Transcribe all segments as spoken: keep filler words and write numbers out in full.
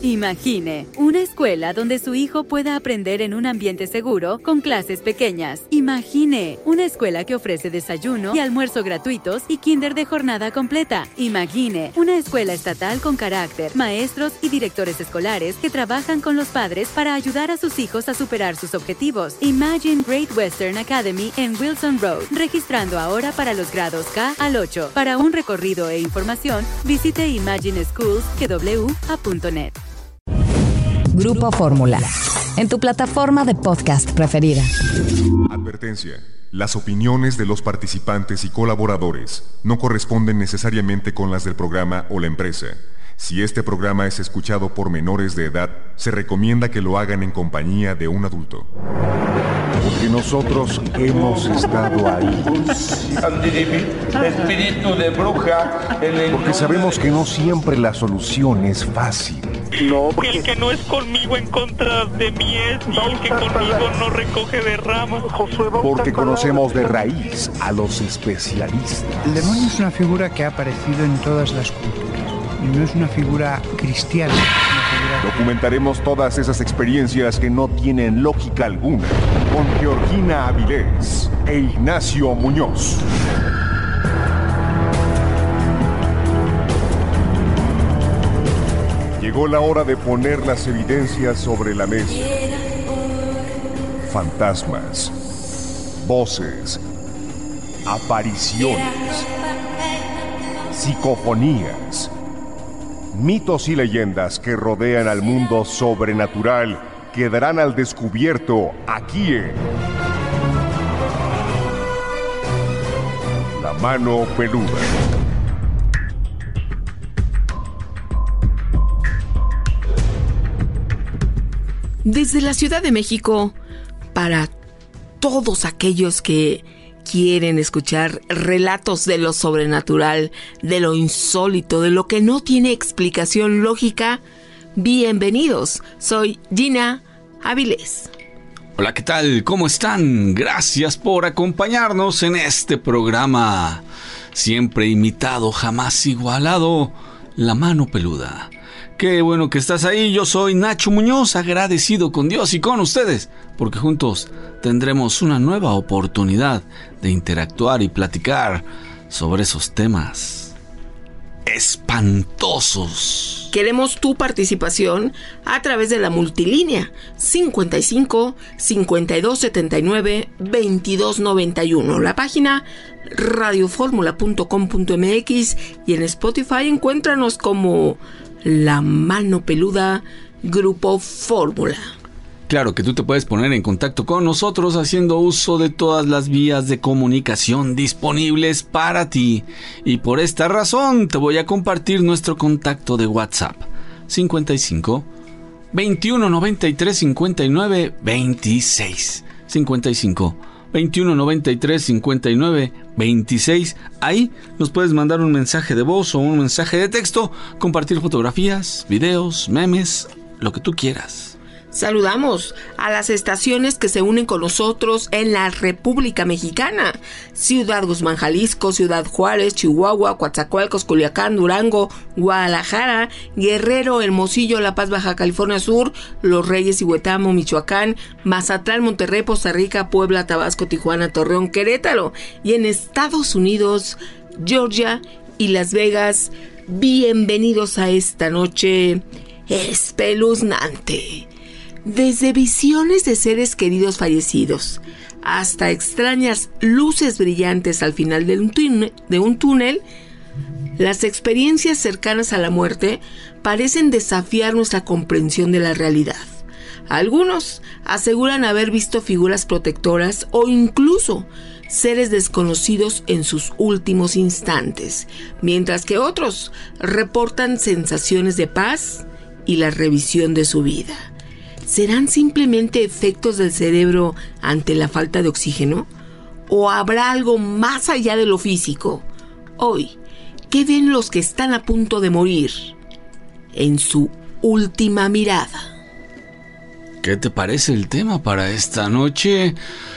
Imagine una escuela donde su hijo pueda aprender en un ambiente seguro con clases pequeñas. Imagine una escuela que ofrece desayuno y almuerzo gratuitos y kinder de jornada completa. Imagine una escuela estatal con carácter, maestros y directores escolares que trabajan con los padres para ayudar a sus hijos a superar sus objetivos. Imagine Great Western Academy en Wilson Road, registrando ahora para los grados K al ocho. Para un recorrido e información, visite imagine schools punto net. Grupo Fórmula, en tu plataforma de podcast preferida. Advertencia. Las opiniones de los participantes y colaboradores no corresponden necesariamente con las del programa o la empresa. Si este programa es escuchado por menores de edad, se recomienda que lo hagan en compañía de un adulto. Porque nosotros hemos estado ahí. Espíritu de bruja. Porque sabemos que no siempre la solución es fácil. No, el que no es conmigo en contra de mí es, y el que conmigo no recoge de ramas. Porque conocemos de raíz a los especialistas. El demonio es una figura que ha aparecido en todas las culturas. Y no es una figura cristiana. Es una figura... Documentaremos todas esas experiencias que no tienen lógica alguna con Georgina Avilés e Ignacio Muñoz. Llegó la hora de poner las evidencias sobre la mesa. Fantasmas, voces, apariciones, psicofonías, mitos y leyendas que rodean al mundo sobrenatural quedarán al descubierto aquí en La Mano Peluda. Desde la Ciudad de México, para todos aquellos que quieren escuchar relatos de lo sobrenatural, de lo insólito, de lo que no tiene explicación lógica, bienvenidos. Soy Gina Avilés. Hola, ¿qué tal? ¿Cómo están? Gracias por acompañarnos en este programa. Siempre imitado, jamás igualado, La Mano Peluda. Qué bueno que estás ahí. Yo soy Nacho Muñoz, agradecido con Dios y con ustedes, porque juntos tendremos una nueva oportunidad de interactuar y platicar sobre esos temas espantosos. Queremos tu participación a través de la multilínea cincuenta y cinco, cincuenta y dos, setenta y nueve, veintidós noventa y uno. La página radioformula punto com punto m x y en Spotify encuéntranos como La Mano Peluda, Grupo Fórmula. Claro que tú te puedes poner en contacto con nosotros haciendo uso de todas las vías de comunicación disponibles para ti. Y por esta razón te voy a compartir nuestro contacto de WhatsApp. cincuenta y cinco, veintiuno noventa y tres, cincuenta y nueve, veintiséis. cincuenta y cinco, veintiuno noventa y tres, cincuenta y nueve, veintiséis. Ahí nos puedes mandar un mensaje de voz o un mensaje de texto, compartir fotografías, videos, memes, lo que tú quieras. Saludamos a las estaciones que se unen con nosotros en la República Mexicana: Ciudad Guzmán, Jalisco; Ciudad Juárez, Chihuahua; Coatzacoalcos, Culiacán, Durango, Guadalajara, Guerrero, Hermosillo, La Paz, Baja California Sur; Los Reyes y Huetamo, Michoacán; Mazatlán, Monterrey, Poza Rica, Puebla, Tabasco, Tijuana, Torreón, Querétaro; y en Estados Unidos, Georgia y Las Vegas. Bienvenidos a esta noche espeluznante. Desde visiones de seres queridos fallecidos hasta extrañas luces brillantes al final de un túnel, de un túnel, las experiencias cercanas a la muerte parecen desafiar nuestra comprensión de la realidad. Algunos aseguran haber visto figuras protectoras o incluso seres desconocidos en sus últimos instantes, mientras que otros reportan sensaciones de paz y la revisión de su vida. ¿Serán simplemente efectos del cerebro ante la falta de oxígeno? ¿O habrá algo más allá de lo físico? Hoy, ¿qué ven los que están a punto de morir en su última mirada? ¿Qué te parece el tema para esta noche?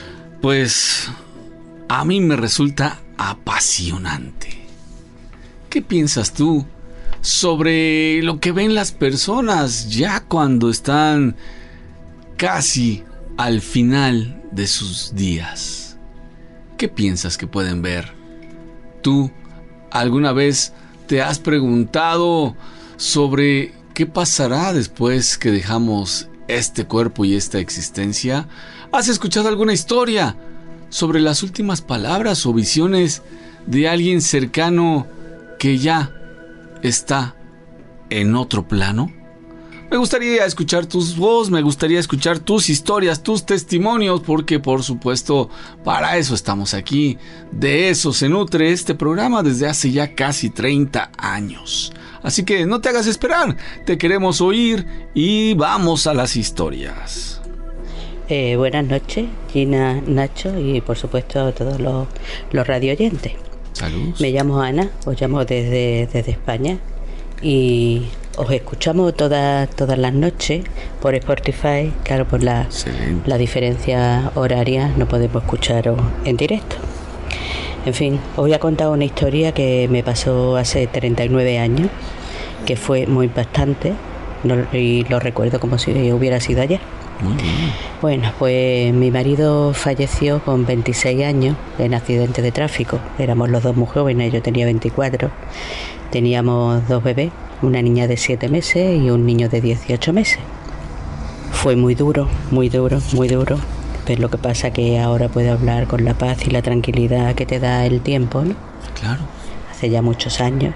Pues a mí me resulta apasionante. ¿Qué piensas tú sobre lo que ven las personas ya cuando están casi al final de sus días. ¿Qué piensas que pueden ver? ¿Tú alguna vez te has preguntado sobre qué pasará después que dejamos este cuerpo y esta existencia? ¿Has escuchado alguna historia sobre las últimas palabras o visiones de alguien cercano que ya está en otro plano? Me gustaría escuchar tus voces, me gustaría escuchar tus historias, tus testimonios, porque por supuesto para eso estamos aquí. De eso se nutre este programa desde hace ya casi treinta años. Así que no te hagas esperar, te queremos oír y vamos a las historias. Eh, buenas noches, Gina, Nacho y por supuesto a todos los, los radio oyentes. Salud. Me llamo Ana, os llamo desde, desde España y os escuchamos todas todas las noches por Spotify. Claro, por la, la diferencia horaria no podemos escucharos en directo. En fin, os voy a contar una historia que me pasó hace treinta y nueve años, que fue muy impactante y lo recuerdo como si hubiera sido ayer. Muy bien. Bueno, pues mi marido falleció con veintiséis años en accidente de tráfico. Éramos los dos muy jóvenes, yo tenía veinticuatro. Teníamos dos bebés, una niña de siete meses y un niño de dieciocho meses. Fue muy duro, muy duro, muy duro. Pero lo que pasa que ahora puedo hablar con la paz y la tranquilidad que te da el tiempo, ¿no? Claro. Hace ya muchos años.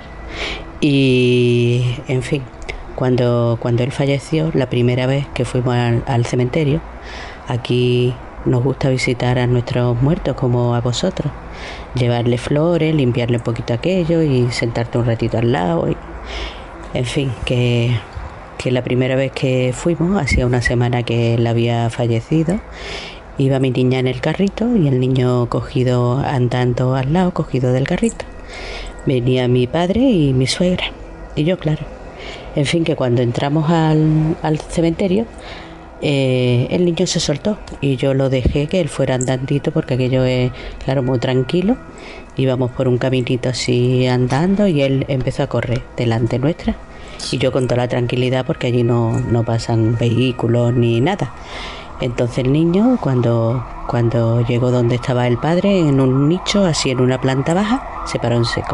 Y, en fin, cuando, cuando él falleció, la primera vez que fuimos al, al cementerio, aquí nos gusta visitar a nuestros muertos como a vosotros. Llevarle flores, limpiarle un poquito aquello y sentarte un ratito al lado. Y, en fin, que, que la primera vez que fuimos, hacía una semana que él había fallecido, iba mi niña en el carrito y el niño cogido andando al lado, cogido del carrito. Venía mi padre y mi suegra, y yo, claro. En fin, que cuando entramos al, al cementerio, eh, el niño se soltó y yo lo dejé que él fuera andandito porque aquello es, claro, muy tranquilo. Íbamos por un caminito así andando y él empezó a correr delante nuestra. Y yo con toda la tranquilidad porque allí no, no pasan vehículos ni nada. Entonces el niño, cuando, cuando llegó donde estaba el padre, en un nicho, así en una planta baja, se paró en seco.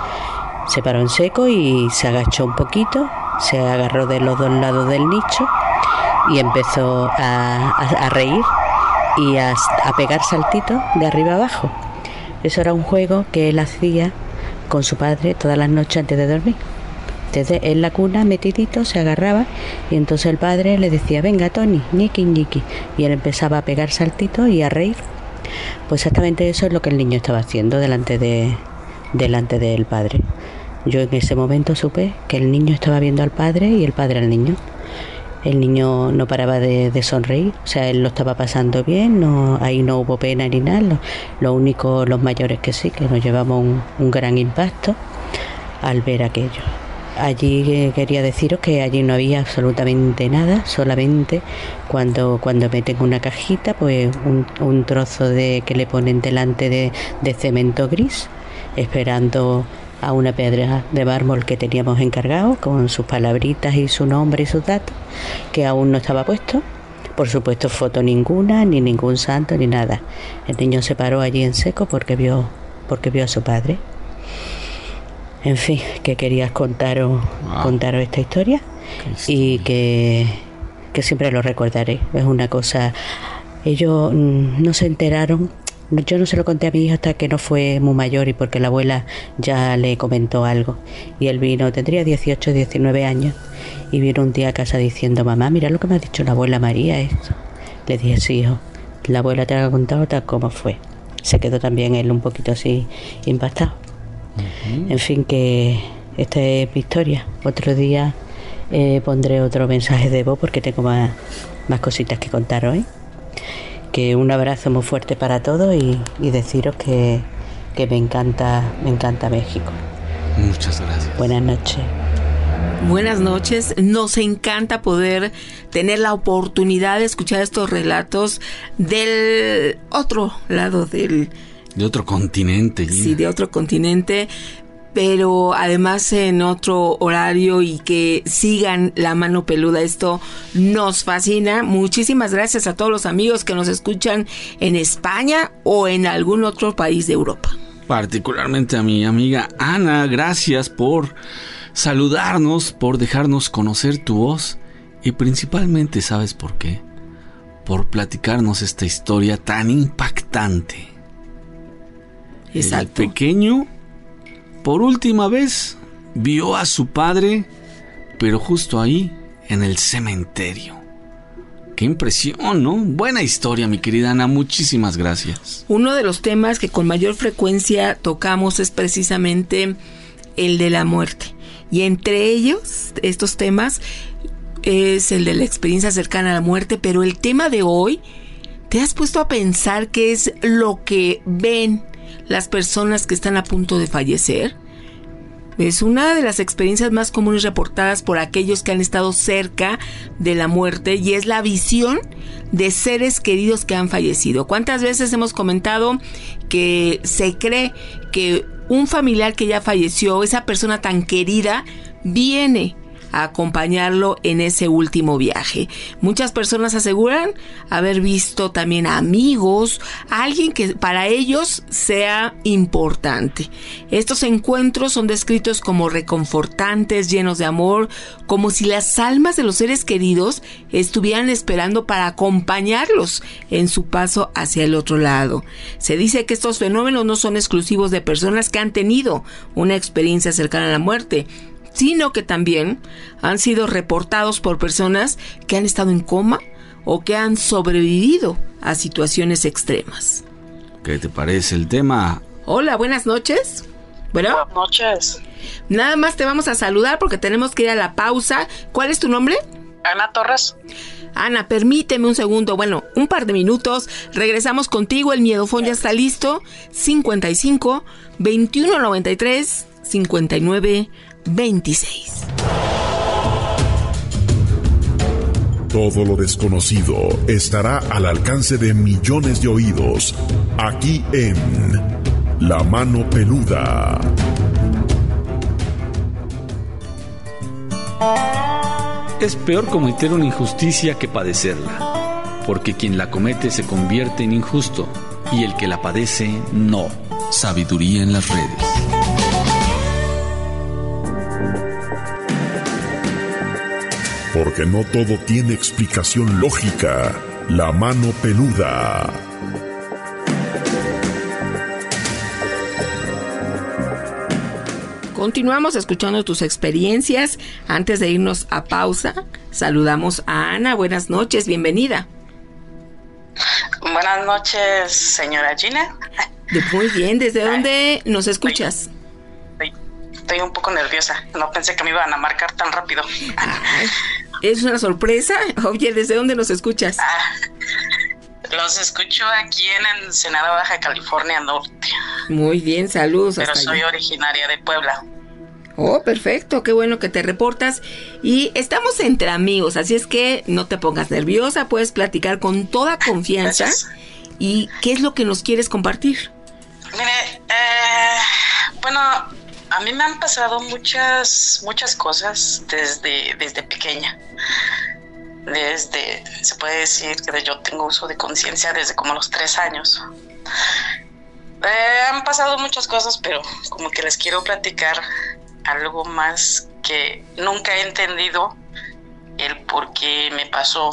Se paró en seco y se agachó un poquito, se agarró de los dos lados del nicho y empezó a, a, a reír y a, a pegar saltitos de arriba abajo. Eso era un juego que él hacía con su padre todas las noches antes de dormir. Entonces en la cuna, metidito, se agarraba y entonces el padre le decía: venga Tony, ñiqui ñiqui, y él empezaba a pegar saltitos y a reír. Pues exactamente eso es lo que el niño estaba haciendo delante de delante del padre. Yo en ese momento supe que el niño estaba viendo al padre y el padre al niño. El niño no paraba de, de sonreír, o sea, él lo estaba pasando bien, no, ahí no hubo pena ni nada. Lo, lo único, los mayores que sí, que nos llevamos un, un gran impacto al ver aquello. Allí eh, quería deciros que allí no había absolutamente nada, solamente cuando, cuando meten una cajita, pues un, un trozo de que le ponen delante de, de cemento gris, esperando a una piedra de mármol que teníamos encargado con sus palabritas y su nombre y sus datos, que aún no estaba puesto. Por supuesto, foto ninguna, ni ningún santo, ni nada. El niño se paró allí en seco porque vio, porque vio a su padre. En fin, que querías contaros, wow. contaros esta historia, historia. y que, que siempre lo recordaré. Es una cosa... Ellos mm, no se enteraron... Yo no se lo conté a mi hijo hasta que no fue muy mayor y porque la abuela ya le comentó algo. Y él vino, tendría dieciocho, diecinueve años, y vino un día a casa diciendo: mamá, mira lo que me ha dicho la abuela María esto. Le dije: sí, hijo, la abuela te ha contado tal como fue. Se quedó también él un poquito así impactado. Uh-huh. En fin, que esta es mi historia. Otro día eh, pondré otro mensaje de voz porque tengo más, más cositas que contar hoy. Que un abrazo muy fuerte para todos y, y deciros que, que me encanta, me encanta México. Muchas gracias. Buenas noches. Buenas noches. Nos encanta poder tener la oportunidad de escuchar estos relatos del otro lado del... De otro continente. Sí, de otro continente. pero además en otro horario y que sigan La Mano Peluda. Esto nos fascina. Muchísimas gracias a todos los amigos que nos escuchan en España o en algún otro país de Europa. Particularmente a mi amiga Ana, gracias por saludarnos, por dejarnos conocer tu voz y principalmente, ¿sabes por qué? Por platicarnos esta historia tan impactante. Exacto. El pequeño, por última vez, vio a su padre, pero justo ahí, en el cementerio. ¡Qué impresión!, ¿no? Buena historia, mi querida Ana, muchísimas gracias. Uno de los temas que con mayor frecuencia tocamos es precisamente el de la muerte. Y entre ellos, estos temas, es el de la experiencia cercana a la muerte, pero el tema de hoy, ¿te has puesto a pensar qué es lo que ven las personas que están a punto de fallecer? Es una de las experiencias más comunes reportadas por aquellos que han estado cerca de la muerte y es la visión de seres queridos que han fallecido. ¿Cuántas veces hemos comentado que se cree que un familiar que ya falleció, esa persona tan querida, viene a acompañarlo en ese último viaje? Muchas personas aseguran haber visto también amigos, a alguien que para ellos sea importante. Estos encuentros son descritos como reconfortantes, llenos de amor, como si las almas de los seres queridos estuvieran esperando para acompañarlos en su paso hacia el otro lado. Se dice que estos fenómenos no son exclusivos de personas que han tenido una experiencia cercana a la muerte, sino que también han sido reportados por personas que han estado en coma o que han sobrevivido a situaciones extremas. ¿Qué te parece el tema? Hola, buenas noches. Bueno, buenas noches. Nada más te vamos a saludar porque tenemos que ir a la pausa. ¿Cuál es tu nombre? Ana Torres. Ana, permíteme un segundo, bueno, un par de minutos. Regresamos contigo, el miedofón ya está listo. cincuenta y cinco, veintiuno noventa y tres, cincuenta y nueve veintiséis. Todo lo desconocido estará al alcance de millones de oídos, aquí en La Mano Peluda. Es peor cometer una injusticia que padecerla, porque quien la comete se convierte en injusto y el que la padece no. Sabiduría en las redes. Porque no todo tiene explicación lógica. La Mano Peluda. Continuamos escuchando tus experiencias. Antes de irnos a pausa, saludamos a Ana. Buenas noches, bienvenida. Buenas noches, señora Gina. Muy bien, ¿desde dónde nos escuchas? Estoy, estoy un poco nerviosa. No pensé que me iban a marcar tan rápido. Ay, es una sorpresa. Oye, ¿desde dónde nos escuchas? Ah, los escucho aquí en Ensenada, Baja California Norte. Muy bien, saludos. Pero hasta soy allá. originaria de Puebla. Oh, perfecto, qué bueno que te reportas. Y estamos entre amigos, así es que no te pongas nerviosa, puedes platicar con toda confianza. Gracias. ¿Y qué es lo que nos quieres compartir? Mire, eh, bueno, a mí me han pasado muchas, muchas cosas desde, desde pequeña. Desde, se puede decir que yo tengo uso de conciencia desde como los tres años. Eh, han pasado muchas cosas, pero como que les quiero platicar algo más que nunca he entendido el por qué me pasó.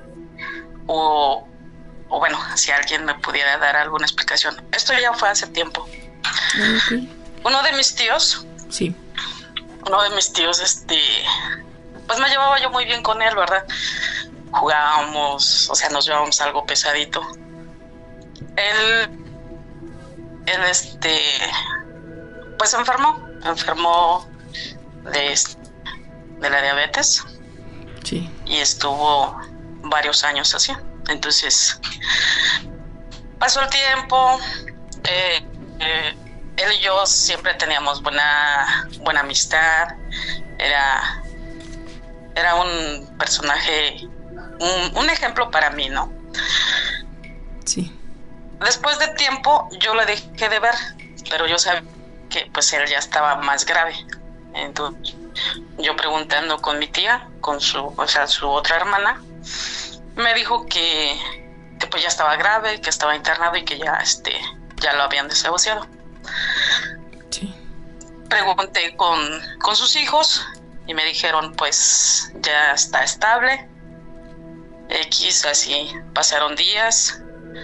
O, o bueno, si alguien me pudiera dar alguna explicación. Esto ya fue hace tiempo. Okay. Uno de mis tíos, sí. Uno de mis tíos, este, pues me llevaba yo muy bien con él, ¿verdad? Jugábamos, o sea, nos llevábamos algo pesadito. Él, él, este, pues se enfermó, enfermó de, de la diabetes. Sí. Y estuvo varios años así. Entonces, pasó el tiempo, eh, eh, él y yo siempre teníamos buena, buena amistad. Era, era un personaje, un, un ejemplo para mí, ¿no? Sí. Después de tiempo, yo le dejé de ver, pero yo sabía que pues él ya estaba más grave. Entonces, yo preguntando con mi tía, con su, o sea, su otra hermana, me dijo que, que pues ya estaba grave, que estaba internado y que ya, este, ya lo habían desahuciado. Sí. Pregunté con, con sus hijos y me dijeron, pues, ya está estable. X, así, pasaron días.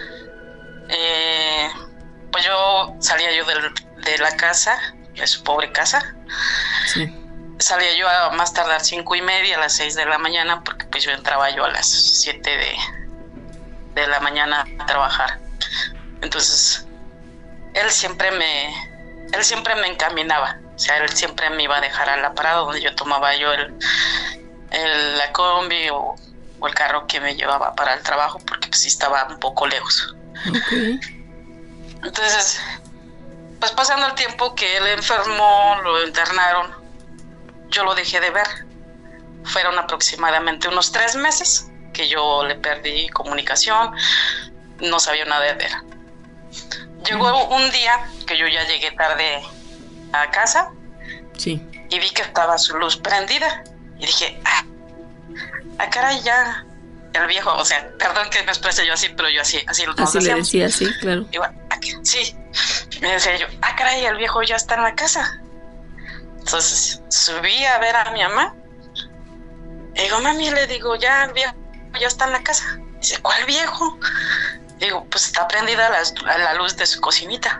Eh, pues yo salía yo del, de la casa, de su pobre casa. Sí. Salía yo a más tardar cinco y media, a las seis de la mañana, porque pues yo entraba yo a las siete de, de la mañana a trabajar. Entonces, él siempre me, él siempre me encaminaba. O sea, él siempre me iba a dejar a la parada donde yo tomaba yo el, el la combi o, o el carro que me llevaba para el trabajo, porque pues sí estaba un poco lejos. Okay. Entonces, pues pasando el tiempo que él enfermó, lo internaron, yo lo dejé de ver. Fueron aproximadamente unos tres meses que yo le perdí comunicación, no sabía nada de él. Llegó un día que yo ya llegué tarde a casa. Sí. Y vi que estaba su luz prendida y dije, ah, ah caray, ya el viejo, o sea, perdón que me exprese yo así, pero yo así, así lo Así le decía, sí, claro. Y bueno, aquí, sí, me decía yo, ah caray, el viejo ya está en la casa. Entonces subí a ver a mi mamá. Y digo, mami, le digo, ya el viejo ya está en la casa. Dice, ¿cuál viejo? Digo, pues está prendida la, la luz de su cocinita.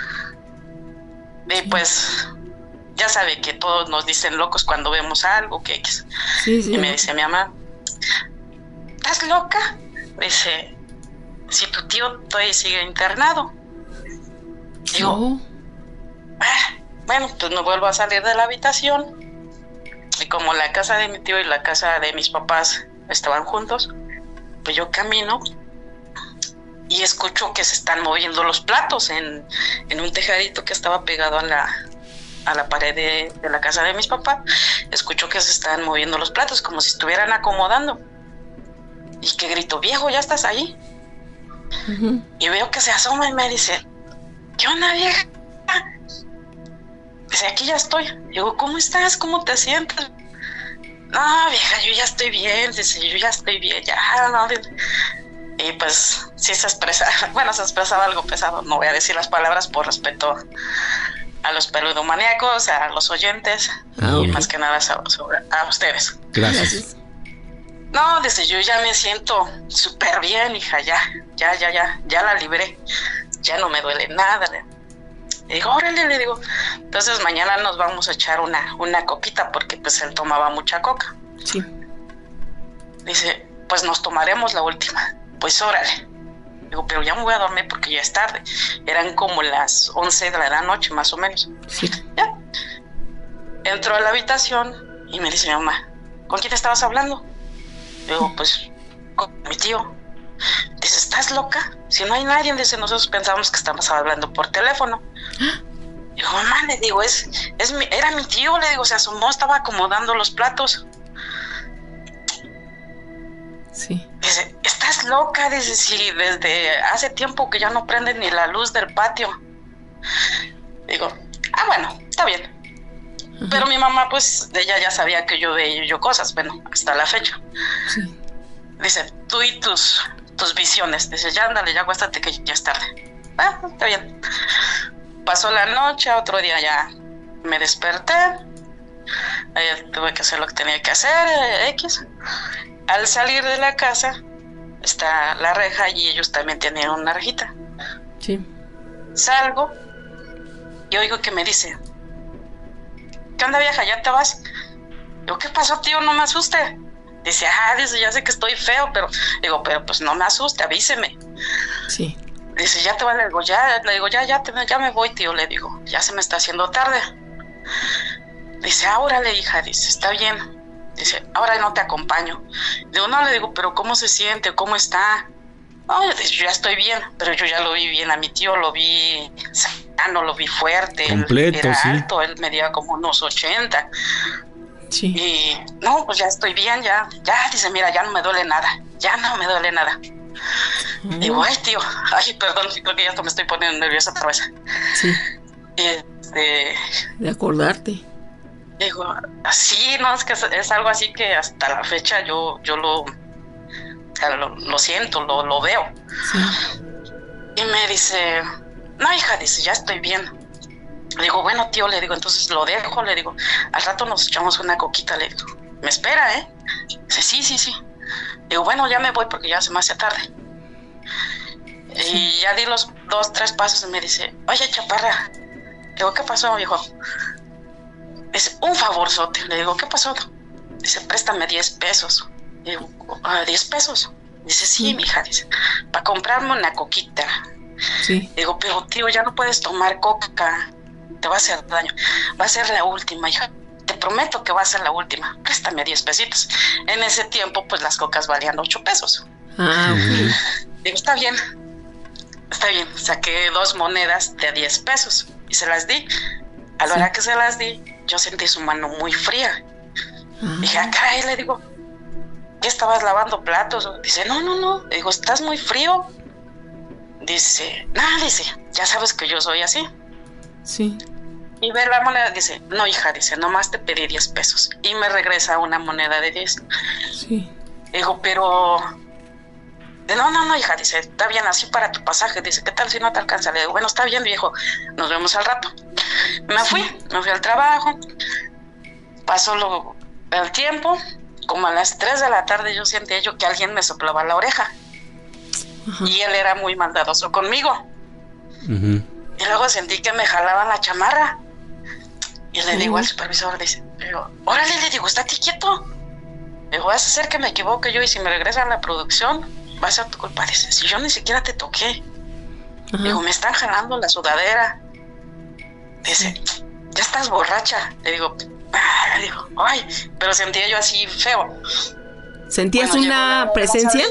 Y pues, ya sabe que todos nos dicen locos cuando vemos algo, que sí, sí. Y me dice mi mamá, ¿estás loca? Dice, si tu tío todavía sigue internado. Digo, oh. ah, bueno, pues me vuelvo a salir de la habitación. Y como la casa de mi tío y la casa de mis papás estaban juntos, pues yo camino y escucho que se están moviendo los platos en, en un tejadito que estaba pegado a la, a la pared de, de la casa de mis papás. Escucho que se están moviendo los platos como si estuvieran acomodando. Y que grito, viejo, ¿ya estás ahí? Uh-huh. Y veo que se asoma y me dice, ¿qué onda, vieja? Dice, aquí ya estoy. Digo, ¿cómo estás? ¿Cómo te sientes? No, vieja, yo ya estoy bien. Dice, yo ya estoy bien, ya, no. Y pues, sí se expresa, bueno, se expresaba algo pesado. No voy a decir las palabras por respeto a los peludomaníacos, a los oyentes, ah, y okay. más que nada a, a ustedes. Gracias. No, dice, yo ya me siento súper bien, hija, ya, ya, ya, ya, ya la libré. Ya no me duele nada. Y digo, órale, le digo, entonces mañana nos vamos a echar una, una coquita, porque pues él tomaba mucha coca. Sí. Dice, pues nos tomaremos la última. Pues órale. Digo, pero ya me voy a dormir porque ya es tarde. Eran como las once de la noche, más o menos. Sí. Ya. Entro a la habitación y me dice mi mamá, ¿con quién estabas hablando? Digo, pues, con mi tío. Dice, ¿estás loca? Si no hay nadie, dice, nosotros pensábamos que estábamos hablando por teléfono. Digo, mamá, le digo, es, es mi, era mi tío, le digo, se asomó, estaba acomodando los platos. Sí. Dice, ¿estás loca? Dice, sí, desde hace tiempo que ya no prende ni la luz del patio. Digo, ah, bueno, está bien. Uh-huh. Pero mi mamá, pues, ella ya sabía que yo veía yo cosas, bueno, hasta la fecha. Sí. Dice, tú y tus, tus visiones. Dice, ya ándale, ya acuéstate que ya es tarde. Ah, está bien. Pasó la noche, otro día ya me desperté. Eh, tuve que hacer lo que tenía que hacer, eh, X. Al salir de la casa está la reja y ellos también tenían una rejita. Sí. Salgo y oigo que me dice, ¿qué onda, vieja? ¿Ya te vas? Digo, ¿qué pasó, tío? No me asuste. Dice, ah, dice, ya sé que estoy feo, pero digo, pero pues no me asuste, avíseme. Sí. Dice, ya te va, le digo, ya, le digo, ya, ya, te, ya me voy, tío, le digo, ya se me está haciendo tarde. Dice, ah, órale, hija, dice, está bien. Dice, ahora no te acompaño. Digo, no, le digo, pero ¿cómo se siente? ¿Cómo está? No, dice, yo ya estoy bien, pero yo ya lo vi bien a mi tío, lo vi sano, lo vi fuerte. Completo, él era sí. alto, él medía como unos ochenta. Sí. Y no, pues ya estoy bien, ya, ya, dice, mira, ya no me duele nada, ya no me duele nada. Mm. Digo, ay, tío, ay, perdón, creo que ya me estoy poniendo nerviosa otra vez. Sí. Y este... De acordarte. Digo, sí, no, es que es, es algo así que hasta la fecha yo, yo lo, lo, lo siento, lo, lo veo. Sí. Y me dice, no, hija, dice, ya estoy bien. Le digo, bueno, tío, le digo, entonces lo dejo, le digo, al rato nos echamos una coquita, le digo, ¿me espera, eh? Dice, sí, sí, sí. Digo, bueno, ya me voy porque ya se me hace tarde. Sí. Y ya di los dos, tres pasos y me dice, oye, chaparra. Le digo, ¿qué pasó, viejo? Dice, un favorzote. Le digo, ¿qué pasó? Dice, préstame diez pesos. Le digo, ¿diez pesos? Dice, sí, sí, mija, dice, para comprarme una coquita. Sí. Le digo, pero tío, ya no puedes tomar coca, te va a hacer daño. Va a ser la última, hija. Te prometo que va a ser la última. Préstame diez pesitos. En ese tiempo, pues las cocas valían ocho pesos. Ah, ok. Digo, está bien. Está bien. Saqué dos monedas de diez pesos y se las di. A la sí. hora que se las di, yo sentí su mano muy fría. Ah. Dije, ah, caray, le digo, ¿qué estabas lavando platos? Dice, no, no, no. Le digo, ¿estás muy frío? Dice, no, dice, ya sabes que yo soy así. Sí. Y ve la moneda, dice, no, hija, dice, nomás te pedí diez pesos. Y me regresa una moneda de diez. Sí. Digo, pero... No, no, no, hija, dice, está bien, así para tu pasaje. Dice, ¿qué tal si no te alcanza? Le digo, bueno, está bien, viejo, nos vemos al rato. Me sí. fui, me fui al trabajo. Pasó lo, el tiempo. Como a las tres de la tarde yo sentía yo que alguien me soplaba la oreja. Uh-huh. Y él era muy maldadoso conmigo. Uh-huh. Y luego sentí que me jalaban la chamarra. Y le uh-huh. digo al supervisor, dice, digo, órale, le digo, estate quieto. Le digo, vas a hacer que me equivoque yo y si me regresan a la producción, va a ser tu culpa. Dice, si yo ni siquiera te toqué. Uh-huh. Digo, me están jalando la sudadera. Dice, sí. ya estás borracha. Le digo, ah, le digo, ay, pero sentía yo así feo. ¿Sentías bueno, una presencia?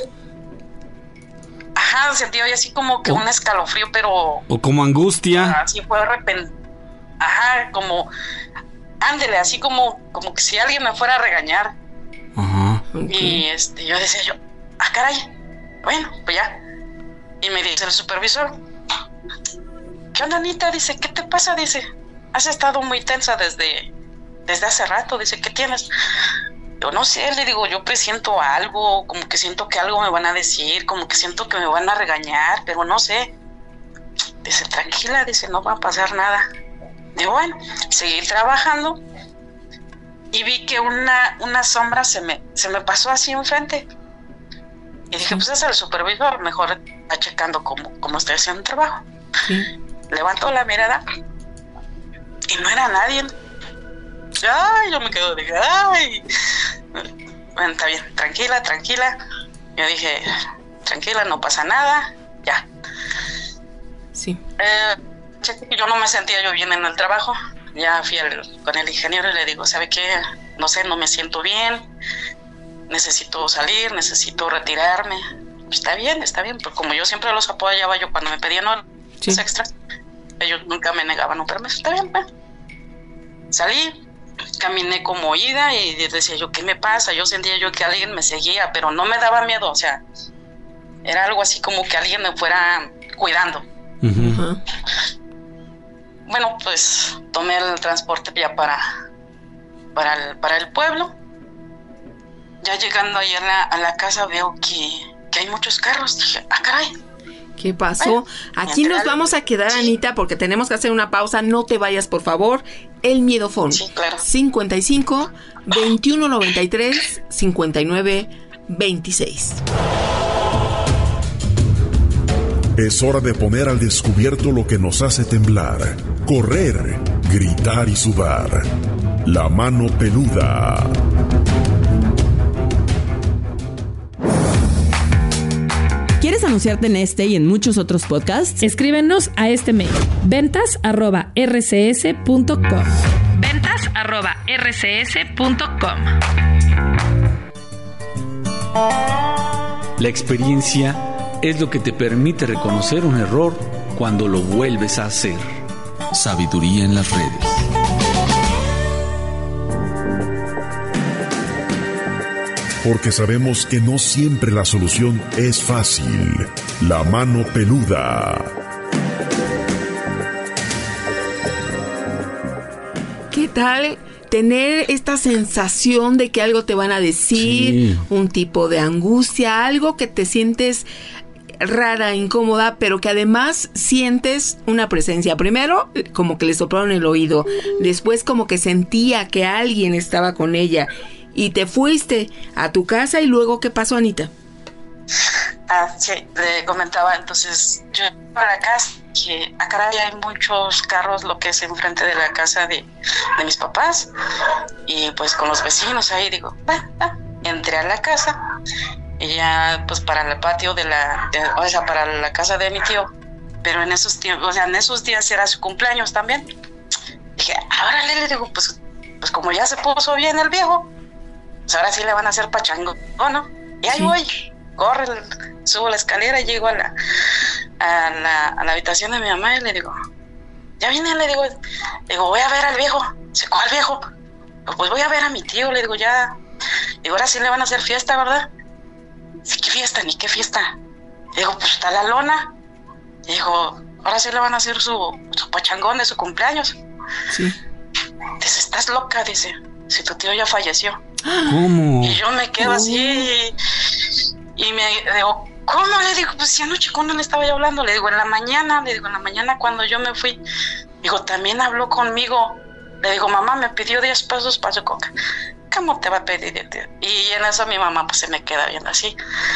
Ajá, sentía yo así como que o, un escalofrío, pero... O como angustia. Así fue de repente. Ajá, como... Ándele, así como, como que si alguien me fuera a regañar. Ajá. Okay. Y este, yo decía yo, ah, caray, bueno, pues ya. Y me dice el supervisor, ¿qué onda, Anita? Dice, ¿qué te pasa? Dice, has estado muy tensa desde, desde hace rato. Dice, ¿qué tienes? Yo no sé, le digo, yo presiento algo, como que siento que algo me van a decir, como que siento que me van a regañar, pero no sé. Dice, tranquila, dice, no va a pasar nada. Digo, bueno, seguí trabajando y vi que una, una sombra se me, se me pasó así enfrente. Y dije, pues es el supervisor, mejor está checando cómo, cómo estoy haciendo el trabajo. Sí. Levantó la mirada y no era nadie. Ay, yo me quedo, dije, ay. Bueno, está bien, tranquila, tranquila. Yo dije, tranquila, no pasa nada, ya. Sí. Eh, yo no me sentía yo bien en el trabajo. Ya fui al, con el ingeniero y le digo, ¿sabe qué? No sé, no me siento bien. Necesito salir, necesito retirarme. Está bien, está bien, porque como yo siempre los apoyaba yo cuando me pedían horas sí. extras, ellos nunca me negaban un permiso. Está bien, pues. Salí, caminé como ida y decía yo, ¿qué me pasa? Yo sentía yo que alguien me seguía, pero no me daba miedo, o sea, era algo así como que alguien me fuera cuidando. Uh-huh. Bueno, pues tomé el transporte ya para, para, el, para el pueblo. Ya llegando ahí a la, a la casa veo que, que hay muchos carros. Dije, ah, caray. ¿Qué pasó? Bueno, aquí nos vamos a quedar, sí. Anita, porque tenemos que hacer una pausa. No te vayas, por favor. El Miedofón. Sí, claro. cincuenta y cinco, veintiuno noventa y tres, cincuenta y nueve, veintiséis. Es hora de poner al descubierto lo que nos hace temblar, correr, gritar y sudar. La mano peluda. ¿Quieres anunciarte en este y en muchos otros podcasts? Escríbenos a este mail, ventas arroba r c s punto com. ventas arroba r c s punto com. La experiencia es lo que te permite reconocer un error cuando lo vuelves a hacer. Sabiduría en las redes. Porque sabemos que no siempre la solución es fácil. La mano peluda. tal tener esta sensación de que algo te van a decir, sí. un tipo de angustia, algo que te sientes rara, incómoda, pero que además sientes una presencia. Primero, como que le soplaron el oído, después como que sentía que alguien estaba con ella, y te fuiste a tu casa. Y luego, ¿qué pasó, Anita? Ah, sí, le comentaba, entonces yo para la casa, que acá hay muchos carros, lo que es enfrente de la casa de, de mis papás, y pues con los vecinos ahí, digo, ah, ah. entré a la casa, y ya pues para el patio de la, de, o sea, para la casa de mi tío, pero en esos tiempos, o sea, en esos días era su cumpleaños también. Dije, ahora le digo, pues, pues como ya se puso bien el viejo, pues ahora sí le van a hacer pachango, ¿no? Y ahí sí. voy. Corre, subo la escalera y llego a la, a la a la habitación de mi mamá y le digo, ya vine, le digo, le digo, voy a ver al viejo. Dice, ¿cuál viejo? Pues voy a ver a mi tío, le digo, ya, digo, ahora sí le van a hacer fiesta, ¿verdad? Dice, ¿qué fiesta? Ni qué fiesta. Le digo, pues está la lona. Le digo, ahora sí le van a hacer su, su pachangón de su cumpleaños. Sí. Dice, estás loca, dice, si tu tío ya falleció. ¿Cómo? Y yo me quedo ¿Cómo? así... Y me digo, ¿cómo? Le digo, pues si anoche cuando le estaba yo hablando, le digo, en la mañana, le digo, en la mañana cuando yo me fui, digo, también habló conmigo, le digo, mamá me pidió diez pesos para su coca. ¿Cómo te va a pedir? Y en eso mi mamá pues se me queda viendo así.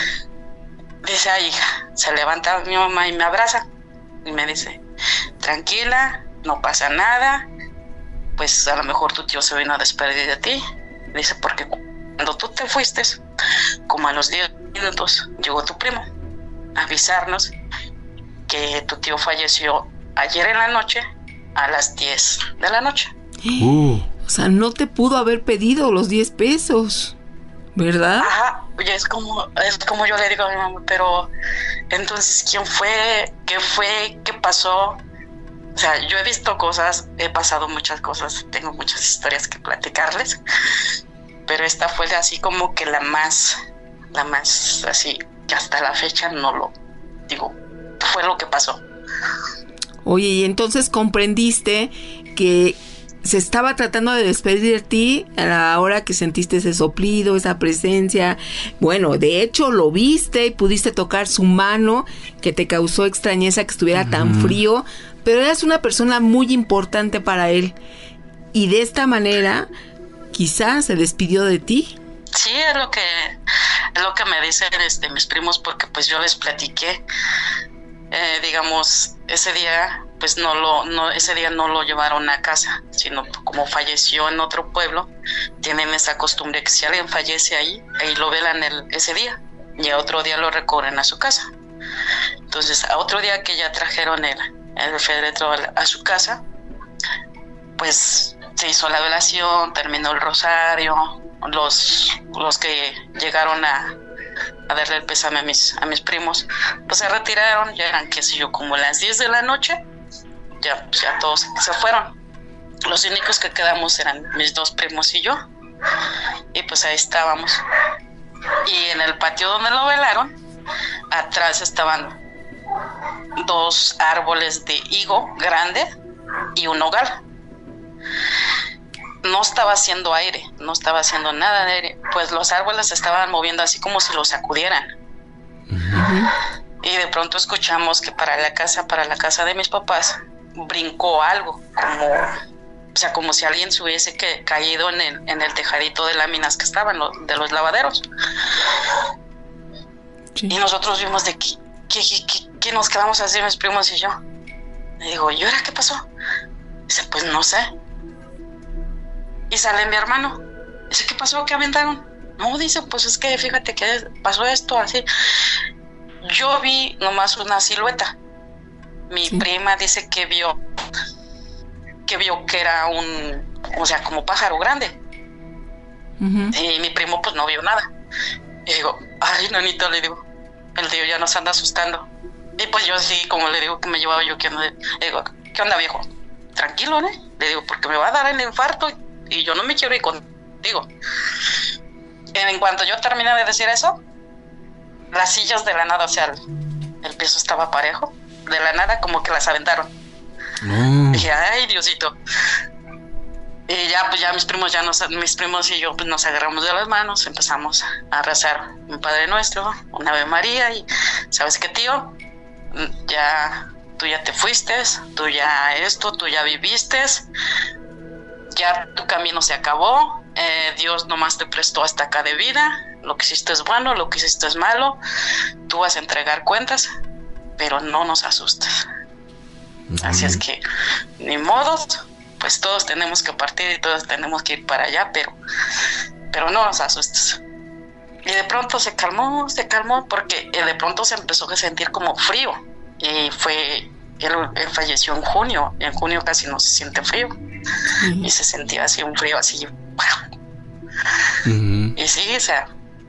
Dice, ay, hija, se levanta mi mamá y me abraza y me dice, tranquila, no pasa nada, pues a lo mejor tu tío se vino a despedir de ti. Dice, porque cuando tú te fuiste, como a los diez minutos, llegó tu primo a avisarnos que tu tío falleció ayer en la noche a las diez de la noche. Uh. O sea, no te pudo haber pedido los diez pesos, ¿verdad? Ajá, oye, es como, es como yo le digo a mi mamá, pero entonces, ¿quién fue? ¿Qué fue? ¿Qué pasó? O sea, yo he visto cosas, he pasado muchas cosas, tengo muchas historias que platicarles, pero esta fue así como que la más, la más así, que hasta la fecha no lo digo, fue lo que pasó. Oye, y entonces comprendiste que se estaba tratando de despedir de ti a la hora que sentiste ese soplido, esa presencia. Bueno, de hecho lo viste y pudiste tocar su mano, que te causó extrañeza que estuviera uh-huh. tan frío, pero eras una persona muy importante para él. Y de esta manera, quizás se despidió de ti. Sí, es lo que es lo que me dicen este, mis primos, porque pues yo les platiqué. Eh, digamos, ese día, pues no lo, no, ese día no lo llevaron a casa, sino como falleció en otro pueblo, tienen esa costumbre que si alguien fallece ahí, ahí lo velan el, ese día, y a otro día lo recorren a su casa. Entonces, a otro día que ya trajeron el, el féretro a, a su casa, pues se hizo la velación, terminó el rosario, los, los que llegaron a a darle el pésame a mis, a mis primos, pues se retiraron, ya eran, qué sé yo, como las diez de la noche, ya, pues ya todos se fueron. Los únicos que quedamos eran mis dos primos y yo, y pues ahí estábamos. Y en el patio donde lo velaron, atrás estaban dos árboles de higo grande y un nogal. No estaba haciendo aire, no estaba haciendo nada de aire, pues los árboles se estaban moviendo así como si los sacudieran. Uh-huh. Y de pronto escuchamos que para la casa, para la casa de mis papás, brincó algo, como, o sea, como si alguien se hubiese que, caído en el, en el tejadito de láminas que estaban, lo, de los lavaderos. Sí. Y nosotros vimos de que, que, que, que nos quedamos así, mis primos y yo. Le digo, ¿y ahora qué pasó? Dice, pues no sé. Y sale mi hermano. Dice, ¿qué pasó? ¿Qué aventaron? No, dice, pues es que fíjate que pasó esto así. Yo vi nomás una silueta. Mi sí. prima dice que vio que vio que era un, o sea, como pájaro grande. Uh-huh. Y mi primo pues no vio nada. Y digo, ay, nanita, le digo, el tío ya nos anda asustando. Y pues yo sí, como le digo que me llevaba yo, que ando, le digo, ¿qué onda, viejo? Tranquilo, ¿no? Le digo, porque me va a dar el infarto y, y yo no me quiero ir contigo. En cuanto yo terminé de decir eso, las sillas de la nada, o sea, el, el piso estaba parejo, de la nada como que las aventaron. Mm. Dije, ay, Diosito. Y ya, pues ya mis primos, ya nos, mis primos y yo pues nos agarramos de las manos, empezamos a rezar un Padre Nuestro, una Ave María, y ¿sabes qué, tío? Ya, tú ya te fuiste, tú ya esto, tú ya viviste, ya tu camino se acabó, eh, Dios nomás te prestó hasta acá de vida, lo que hiciste es bueno, lo que hiciste es malo, tú vas a entregar cuentas, pero no nos asustes. Uh-huh. Así es que, ni modo, pues todos tenemos que partir y todos tenemos que ir para allá, pero, pero no nos asustes. Y de pronto se calmó, se calmó, porque de pronto se empezó a sentir como frío. Y fue, él, él falleció en junio, en junio casi no se siente frío. Uh-huh. Y se sentía así un frío así. Uh-huh. Y sí, o sea,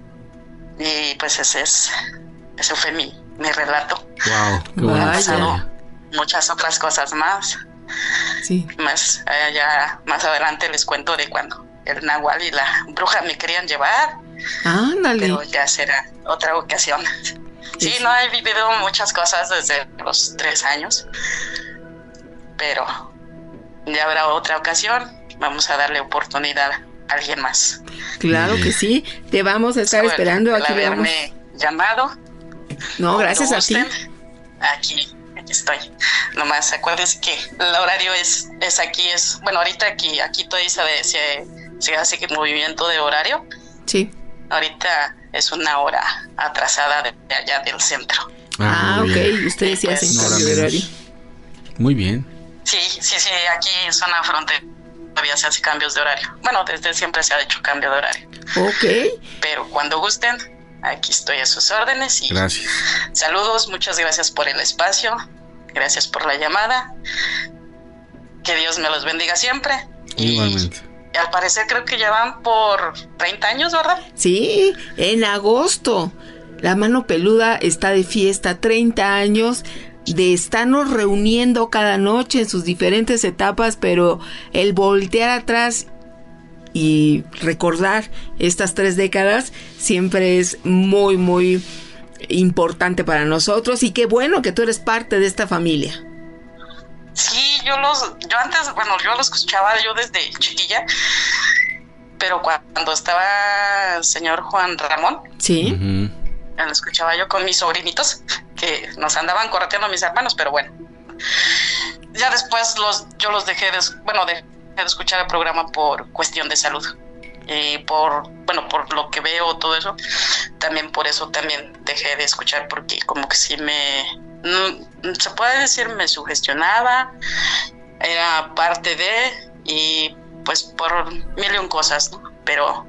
y pues ese es, ese fue mi, mi relato. Wow, qué bueno. Han pasado muchas otras cosas más. Sí. Más allá, más adelante les cuento de cuando el Nahual y la bruja me querían llevar. Ándale. Pero ya será otra ocasión. Sí, sí, no he vivido muchas cosas desde los tres años. Pero ya habrá otra ocasión. Vamos a darle oportunidad a alguien más. Claro que sí. Te vamos a estar bueno, esperando. Aquí haberme llamado. No, gracias a ti. Aquí. Aquí estoy. Nomás acuérdense que el horario es, es aquí, es, bueno, ahorita aquí, aquí todavía se, se, se hace el movimiento de horario. Sí. Ahorita es una hora atrasada de, de allá del centro. Ah, ah ok. Ustedes sí hacen pues, cambio de horario. Muy bien. Sí, sí, sí, aquí en zona frontera todavía se hace cambios de horario. Bueno, desde siempre se ha hecho cambio de horario. Ok. Pero cuando gusten, aquí estoy a sus órdenes y gracias. Saludos, muchas gracias por el espacio, gracias por la llamada, que Dios me los bendiga siempre. Igualmente. Y al parecer creo que ya van por treinta años, ¿verdad? Sí, en agosto. La Mano Peluda está de fiesta, treinta años de estarnos reuniendo cada noche en sus diferentes etapas, pero el voltear atrás y recordar estas tres décadas siempre es muy, muy importante para nosotros, y qué bueno que tú eres parte de esta familia. Sí, yo los, yo antes, bueno, yo los escuchaba yo desde chiquilla, pero cuando estaba el señor Juan Ramón, sí, uh-huh. lo escuchaba yo con mis sobrinitos, que nos andaban correteando mis hermanos, pero bueno, ya después los, yo los dejé de, bueno, de de escuchar el programa por cuestión de salud y por, bueno, por lo que veo, todo eso, también por eso también dejé de escuchar, porque como que sí me, no, se puede decir, me sugestionaba, era parte de, y pues por mil y un cosas, ¿no? Pero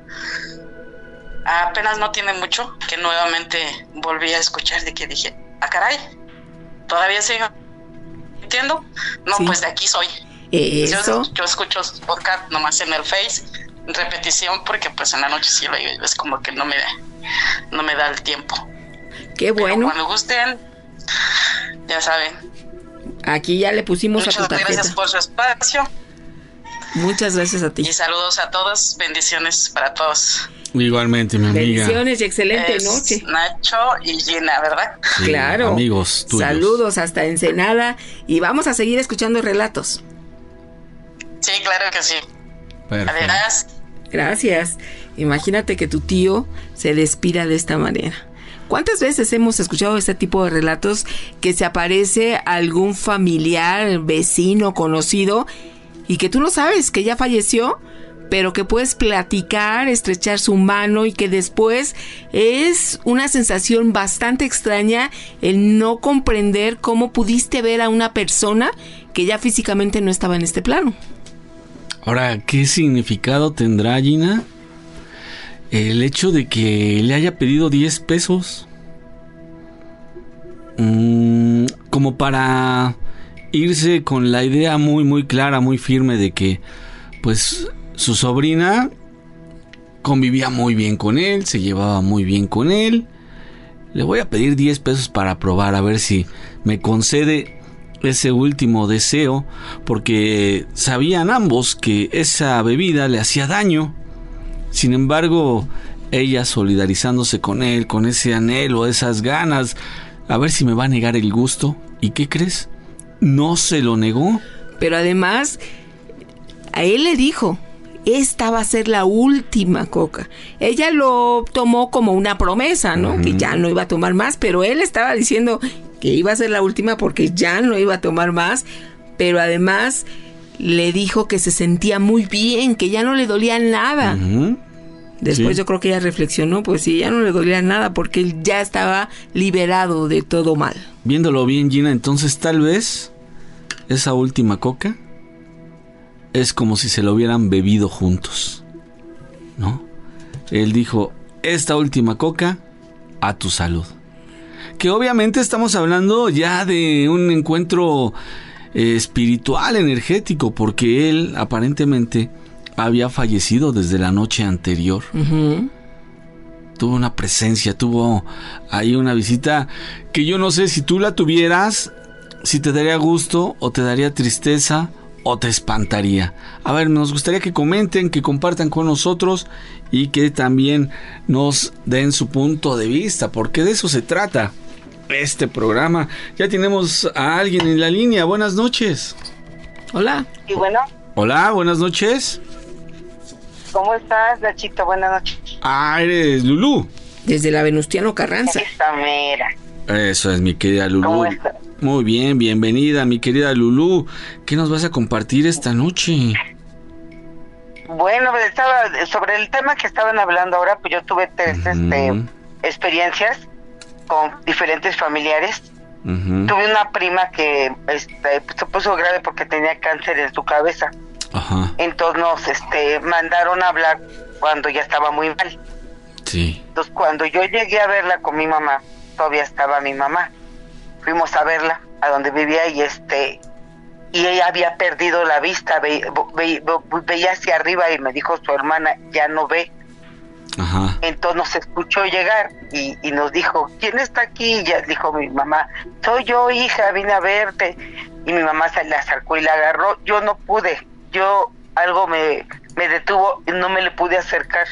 apenas no tiene mucho que nuevamente volví a escuchar, de que dije, ah, caray, todavía sigo entiendo, no, sí. Pues de aquí soy. Eso. Yo, yo escucho podcast nomás en el Face, en repetición, porque pues en la noche sí lo es como que no me, no me da el tiempo. Qué bueno. Pero cuando gusten, ya saben. Aquí ya le pusimos Muchas a tu tarjeta. Muchas gracias por su espacio. Muchas gracias a ti. Y saludos a todos, bendiciones para todos. Igualmente, mi amiga. Bendiciones y excelente es noche. Nacho y Gina, ¿verdad? Sí, claro. Amigos tuyos. Saludos hasta Ensenada, y vamos a seguir escuchando relatos. Sí, claro que sí. Perfecto. Además. Gracias. Imagínate que tu tío se despida de esta manera. ¿Cuántas veces hemos escuchado este tipo de relatos, que se aparece algún familiar, vecino, conocido, y que tú no sabes que ya falleció, pero que puedes platicar, estrechar su mano, y que después es una sensación bastante extraña el no comprender cómo pudiste ver a una persona que ya físicamente no estaba en este plano? Ahora, ¿qué significado tendrá, Gina, el hecho de que le haya pedido diez pesos? Mm, como para irse con la idea muy, muy clara, muy firme de que, pues, su sobrina convivía muy bien con él, se llevaba muy bien con él. Le voy a pedir diez pesos para probar, a ver si me concede ese último deseo, porque sabían ambos que esa bebida le hacía daño. Sin embargo, ella solidarizándose con él, con ese anhelo, esas ganas, a ver si me va a negar el gusto. ¿Y qué crees? No se lo negó. Pero además, a él le dijo, esta va a ser la última coca. Ella lo tomó como una promesa, ¿no? Uh-huh. Que ya no iba a tomar más, pero él estaba diciendo que iba a ser la última porque ya no iba a tomar más, pero además le dijo que se sentía muy bien, que ya no le dolía nada. Uh-huh. Después sí. Yo creo que ella reflexionó, pues sí, ya no le dolía nada porque él ya estaba liberado de todo mal. Viéndolo bien, Gina, entonces tal vez esa última coca es como si se lo hubieran bebido juntos, ¿no? Él dijo, esta última coca, a tu salud. Que obviamente estamos hablando ya de un encuentro eh, espiritual, energético, porque él aparentemente había fallecido desde la noche anterior. Uh-huh. Tuvo una presencia, tuvo ahí una visita que yo no sé si tú la tuvieras, si te daría gusto o te daría tristeza o te espantaría. A ver, nos gustaría que comenten, que compartan con nosotros y que también nos den su punto de vista, porque de eso se trata este programa. Ya tenemos a alguien en la línea. Buenas noches. Hola. Y bueno. Hola, buenas noches. ¿Cómo estás, Nachito? Buenas noches. Ah, eres Lulú. Desde la Venustiano Carranza. Esta mera. Eso es, mi querida Lulú. ¿Cómo estás? Muy bien, bienvenida, mi querida Lulú. ¿Qué nos vas a compartir esta noche? Bueno, pues estaba sobre el tema que estaban hablando ahora, pues yo tuve tres uh-huh. este, experiencias con diferentes familiares. Uh-huh. Tuve una prima que este, se puso grave porque tenía cáncer en su cabeza. Uh-huh. Entonces nos este, mandaron a hablar cuando ya estaba muy mal. Sí. Entonces cuando yo llegué a verla con mi mamá, todavía estaba mi mamá. Fuimos a verla a donde vivía y este y ella había perdido la vista, ve, ve, ve, veía hacia arriba y me dijo su hermana, ya no ve. Ajá. Entonces nos escuchó llegar y, y nos dijo, ¿quién está aquí? Y ya dijo mi mamá, soy yo, hija, vine a verte. Y mi mamá se le acercó y la agarró. Yo no pude, yo algo me, me detuvo y no me le pude acercar.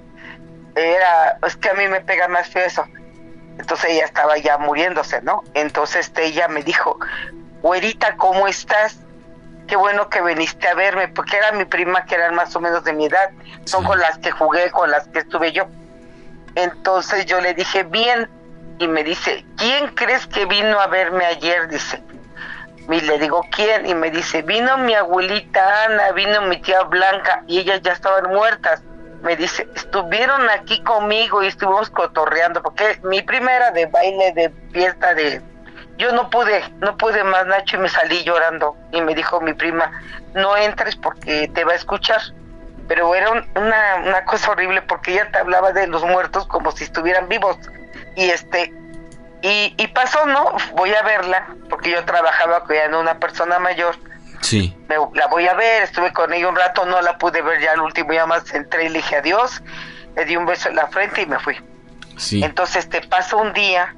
Era, es que a mí me pega más feo eso. Entonces ella estaba ya muriéndose, ¿no? Entonces este, ella me dijo, güerita, ¿cómo estás? Qué bueno que viniste a verme, porque era mi prima, que eran más o menos de mi edad, son sí. Con las que jugué, con las que estuve yo. Entonces yo le dije, bien, y me dice, ¿quién crees que vino a verme ayer? Dice, y le digo, ¿quién? Y me dice, vino mi abuelita Ana, vino mi tía Blanca, y ellas ya estaban muertas. Me dice, estuvieron aquí conmigo y estuvimos cotorreando, porque mi primera de baile, de fiesta, de... Yo no pude, no pude más, Nacho, y me salí llorando. Y me dijo mi prima, no entres porque te va a escuchar. Pero era un, una, una cosa horrible porque ella te hablaba de los muertos como si estuvieran vivos. Y este, y, y pasó, ¿no? Voy a verla, porque yo trabajaba cuidando a una persona mayor. Sí. Me, la voy a ver, estuve con ella un rato, no la pude ver ya al último, ya más entré y le dije adiós, le di un beso en la frente y me fui. Sí. Entonces te pasó un día,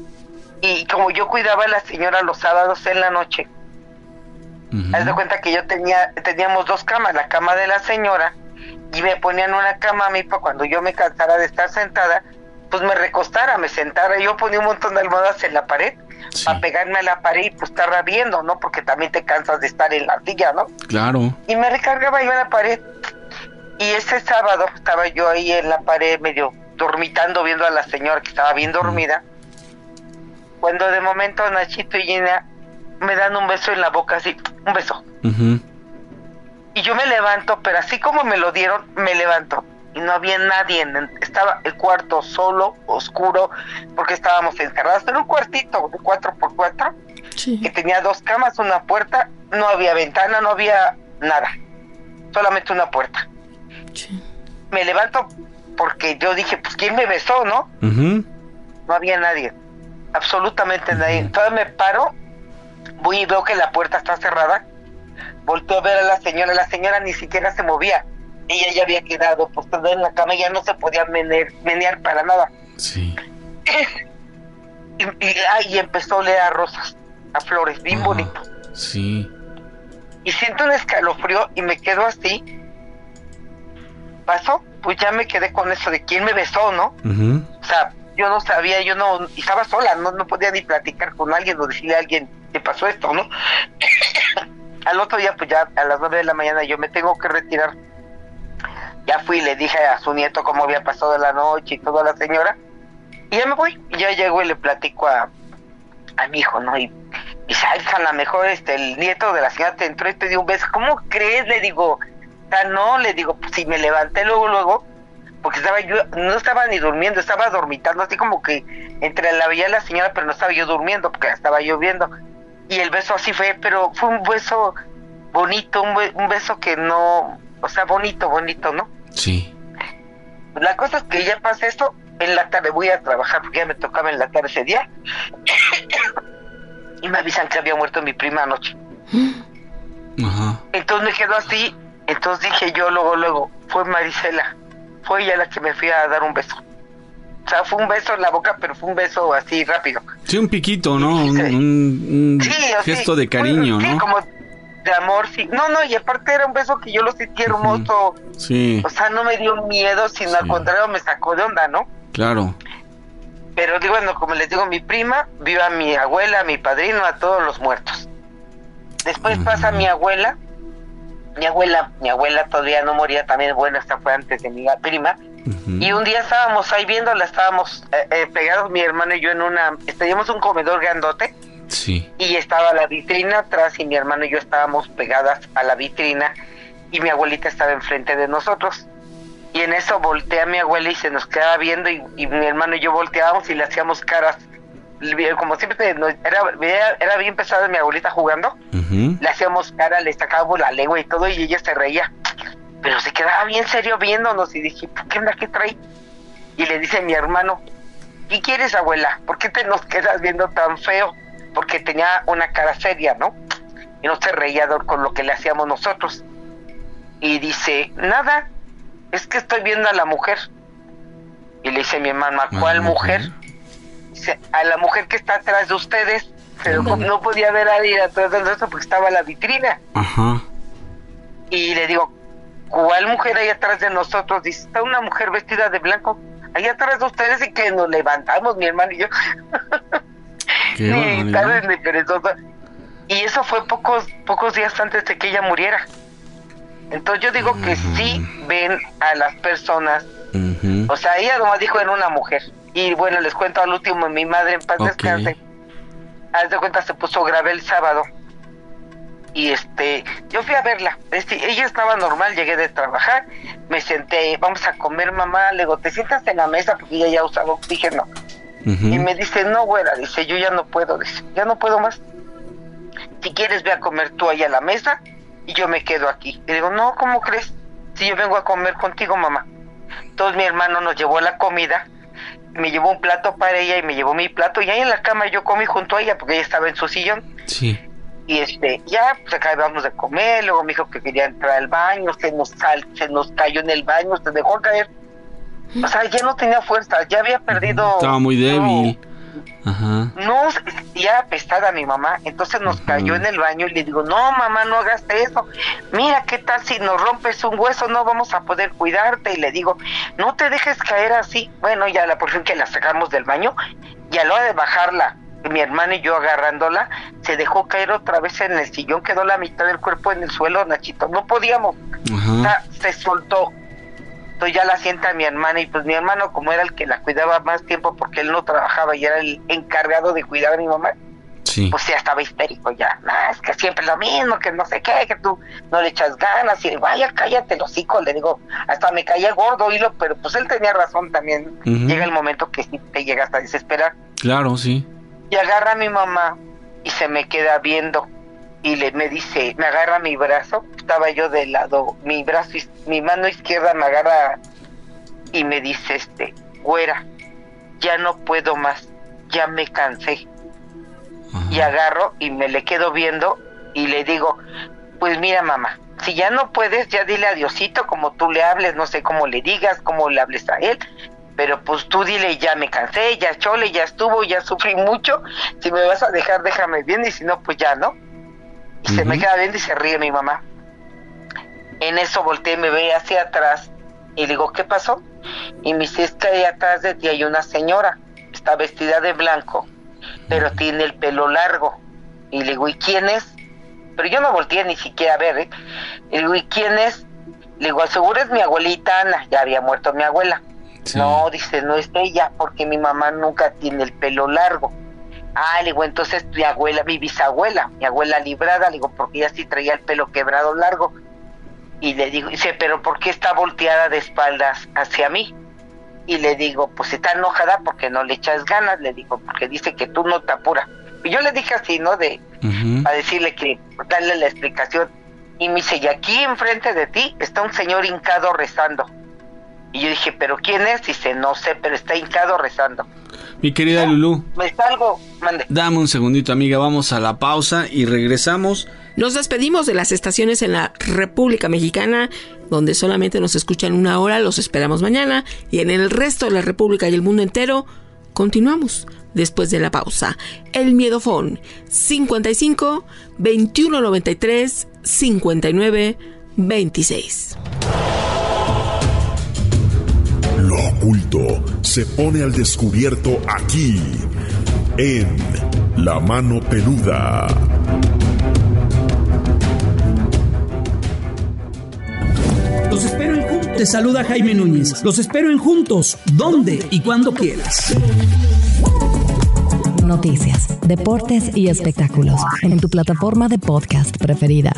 y como yo cuidaba a la señora los sábados en la noche, uh-huh. Haz de cuenta que yo tenía, teníamos dos camas, la cama de la señora, y me ponían una cama a mí para cuando yo me cansara de estar sentada, pues me recostara, me sentara, yo ponía un montón de almohadas en la pared, sí. Para pegarme a la pared y pues estar viendo, ¿no? Porque también te cansas de estar en la silla, ¿no? Claro. Y me recargaba yo en la pared. Y ese sábado estaba yo ahí en la pared medio dormitando, viendo a la señora que estaba bien dormida. Uh-huh. Cuando de momento Nachito y Gina me dan un beso en la boca, así, un beso. Uh-huh. Y yo me levanto, pero así como me lo dieron, me levanto. Y no había nadie, estaba el cuarto solo, oscuro, porque estábamos encerrados en un cuartito de cuatro por cuatro, sí. Que tenía dos camas, una puerta, no había ventana, no había nada, solamente una puerta. Sí. Me levanto porque yo dije, pues ¿quién me besó, no? Uh-huh. No había nadie, absolutamente uh-huh. nadie. Entonces me paro, voy y veo que la puerta está cerrada, volteo a ver a la señora, la señora ni siquiera se movía. Ella ya había quedado postada en la cama, ya no se podía menear, menear para nada. Sí. Y, y, y empezó a oler a rosas, a flores, bien ah, bonito. Sí. Y siento un escalofrío y me quedo así. Pasó, pues ya me quedé con eso de quién me besó, ¿no? Uh-huh. O sea, yo no sabía, yo no, y estaba sola, no, no podía ni platicar con alguien o decirle a alguien que pasó esto, ¿no? al otro día, pues ya a las nueve de la mañana yo me tengo que retirar. Ya fui y le dije a su nieto cómo había pasado la noche y toda la señora. Y ya me voy. Y ya llego y le platico a, a mi hijo, ¿no? Y dice, ay, a lo mejor este, el nieto de la señora te entró y te dio un beso. ¿Cómo crees? Le digo, o sea, no, le digo, pues si me levanté luego, luego, porque estaba yo, no estaba ni durmiendo, estaba dormitando, así como que entre la veía la señora, pero no estaba yo durmiendo, porque estaba yo viendo. Y el beso así fue, pero fue un beso bonito, un, be- un beso que no, o sea, bonito, bonito, ¿no? Sí. La cosa es que ya pasa esto, en la tarde voy a trabajar, porque ya me tocaba en la tarde ese día, y me avisan que había muerto mi prima anoche. Ajá. Entonces me quedo así, entonces dije yo luego, luego, fue Marisela, fue ella la que me fui a dar un beso. O sea, fue un beso en la boca, pero fue un beso así rápido. Sí, un piquito, ¿no? Un, un, un sí, gesto sí, de cariño, sí, ¿no? Como de amor, sí. No, no, y aparte era un beso que yo lo sentí hermoso. Sí. O sea, no me dio miedo, sino Sí. al contrario me sacó de onda, ¿no? Claro. Pero digo, bueno, como les digo, mi prima vio a mi abuela, a mi padrino, a todos los muertos. Después pasa mi abuela, mi abuela, mi abuela todavía no moría, también, bueno, esta fue antes de mi prima. Uh-huh. Y un día estábamos ahí viéndola, estábamos eh, eh, pegados mi hermano y yo en una, teníamos un comedor grandote. Sí. Y estaba la vitrina atrás y mi hermano y yo estábamos pegadas a la vitrina y mi abuelita estaba enfrente de nosotros. Y en eso voltea mi abuela y se nos quedaba viendo y, y mi hermano y yo volteábamos y le hacíamos caras. Como siempre, era, era bien pesada mi abuelita jugando. Uh-huh. Le hacíamos cara, le sacábamos la lengua y todo y ella se reía. Pero se quedaba bien serio viéndonos y dije, ¿qué onda, qué trae? Y le dice mi hermano, ¿qué quieres, abuela? ¿Por qué te nos quedas viendo tan feo? Porque tenía una cara seria, ¿no? Y no se reía con lo que le hacíamos nosotros. Y dice, nada, es que estoy viendo a la mujer. Y le dice mi hermano, ¿a cuál mujer? Dice, a la mujer que está atrás de ustedes. Pero como no podía ver a nadie atrás de eso porque estaba la vitrina. Ajá. Y le digo, ¿cuál mujer hay atrás de nosotros? Dice, está una mujer vestida de blanco ahí atrás de ustedes. Y que nos levantamos, mi hermano y yo. Ni tarde ni perezoso. Y eso fue pocos pocos días antes de que ella muriera. Entonces yo digo que uh-huh. sí ven a las personas. Uh-huh. O sea, ella nomás dijo era una mujer. Y bueno, les cuento al último, mi madre en paz okay. descanse. Haz de cuenta, se puso grave el sábado. Y este, yo fui a verla. Este, ella estaba normal, llegué de trabajar, me senté, vamos a comer, mamá. Le digo, ¿te sientas en la mesa? Porque ella ya usaba oxígeno. Uh-huh. Y me dice, no, güera, dice, yo ya no puedo, dice, ya no puedo más. Si quieres, ve a comer tú ahí a la mesa y yo me quedo aquí. Y digo, no, ¿cómo crees? Si yo vengo a comer contigo, mamá. Entonces mi hermano nos llevó la comida, me llevó un plato para ella y me llevó mi plato, y ahí en la cama yo comí junto a ella porque ella estaba en su sillón. Sí. Y este, ya, pues acabamos de comer, luego me dijo que quería entrar al baño, se nos, sal, se nos cayó en el baño, se dejó caer. O sea, ya no tenía fuerza, ya había perdido... Estaba muy débil. No, Ajá. No, ya apestada mi mamá. Entonces nos Ajá. cayó en el baño y le digo, no, mamá, no hagas eso. Mira, ¿qué tal si nos rompes un hueso? No vamos a poder cuidarte. Y le digo, no te dejes caer así. Bueno, ya la por fin que la sacamos del baño, y a la hora de bajarla, mi hermana y yo agarrándola, se dejó caer otra vez en el sillón, quedó la mitad del cuerpo en el suelo, Nachito. No podíamos. Ajá. O sea, se soltó. Entonces ya la sienta mi hermana, y pues mi hermano, como era el que la cuidaba más tiempo porque él no trabajaba y era el encargado de cuidar a mi mamá, sí. pues ya estaba histérico ya. Nah, es que siempre lo mismo, que no sé qué, que tú no le echas ganas. Y vaya, cállate el hocico, le digo, hasta me caía gordo, hilo, pero pues él tenía razón también. Uh-huh. Llega el momento que sí te llegas a desesperar. Claro, sí. Y agarra a mi mamá y se me queda viendo. Y le me dice, me agarra mi brazo, estaba yo de lado, mi brazo, mi mano izquierda me agarra y me dice, este, güera, ya no puedo más, ya me cansé. Ajá. Y agarro y me le quedo viendo y le digo, pues mira, mamá, si ya no puedes, ya dile a Diosito como tú le hables, no sé cómo le digas, cómo le hables a él, pero pues tú dile, ya me cansé, ya chole, ya estuvo, ya sufrí mucho, si me vas a dejar, déjame bien, y si no, pues ya, ¿no? Y uh-huh. se me queda viendo y se ríe mi mamá. En eso volteé y me ve hacia atrás y le digo, ¿qué pasó? Y me dice, es que ahí atrás de ti hay una señora, está vestida de blanco, pero tiene el pelo largo. Y le digo, ¿y quién es? pero yo no volteé ni siquiera a ver, ¿eh? Y digo, ¿y quién es? Le digo, seguro es mi abuelita Ana, ya había muerto mi abuela. Sí. No, dice, no es ella, porque mi mamá nunca tiene el pelo largo. Ah, le digo, entonces mi abuela, mi bisabuela, mi abuela Librada, le digo, porque ella sí traía el pelo quebrado largo. Y le digo, dice, pero ¿por qué está volteada de espaldas hacia mí? Y le digo, pues está enojada porque no le echas ganas, le digo, porque dice que tú no te apuras. Y yo le dije así, ¿no? De, uh-huh. a decirle que, darle la explicación. Y me dice, y aquí enfrente de ti está un señor hincado rezando. Y yo dije, ¿pero quién es? Dice, no sé, pero está hincado rezando. Mi querida ¿no? Lulú. Me salgo, mande. Dame un segundito, amiga, vamos a la pausa y regresamos. Nos despedimos de las estaciones en la República Mexicana, donde solamente nos escuchan una hora, los esperamos mañana, y en el resto de la República y el mundo entero, continuamos después de la pausa. El Miedofón, cincuenta y cinco, veintiuno noventa y tres, cincuenta y nueve, veintiséis. Lo oculto se pone al descubierto aquí, en La Mano Peluda. Los espero en Juntos. Te saluda Jaime Núñez. Los espero en Juntos, donde y cuando quieras. Noticias, deportes y espectáculos en tu plataforma de podcast preferida.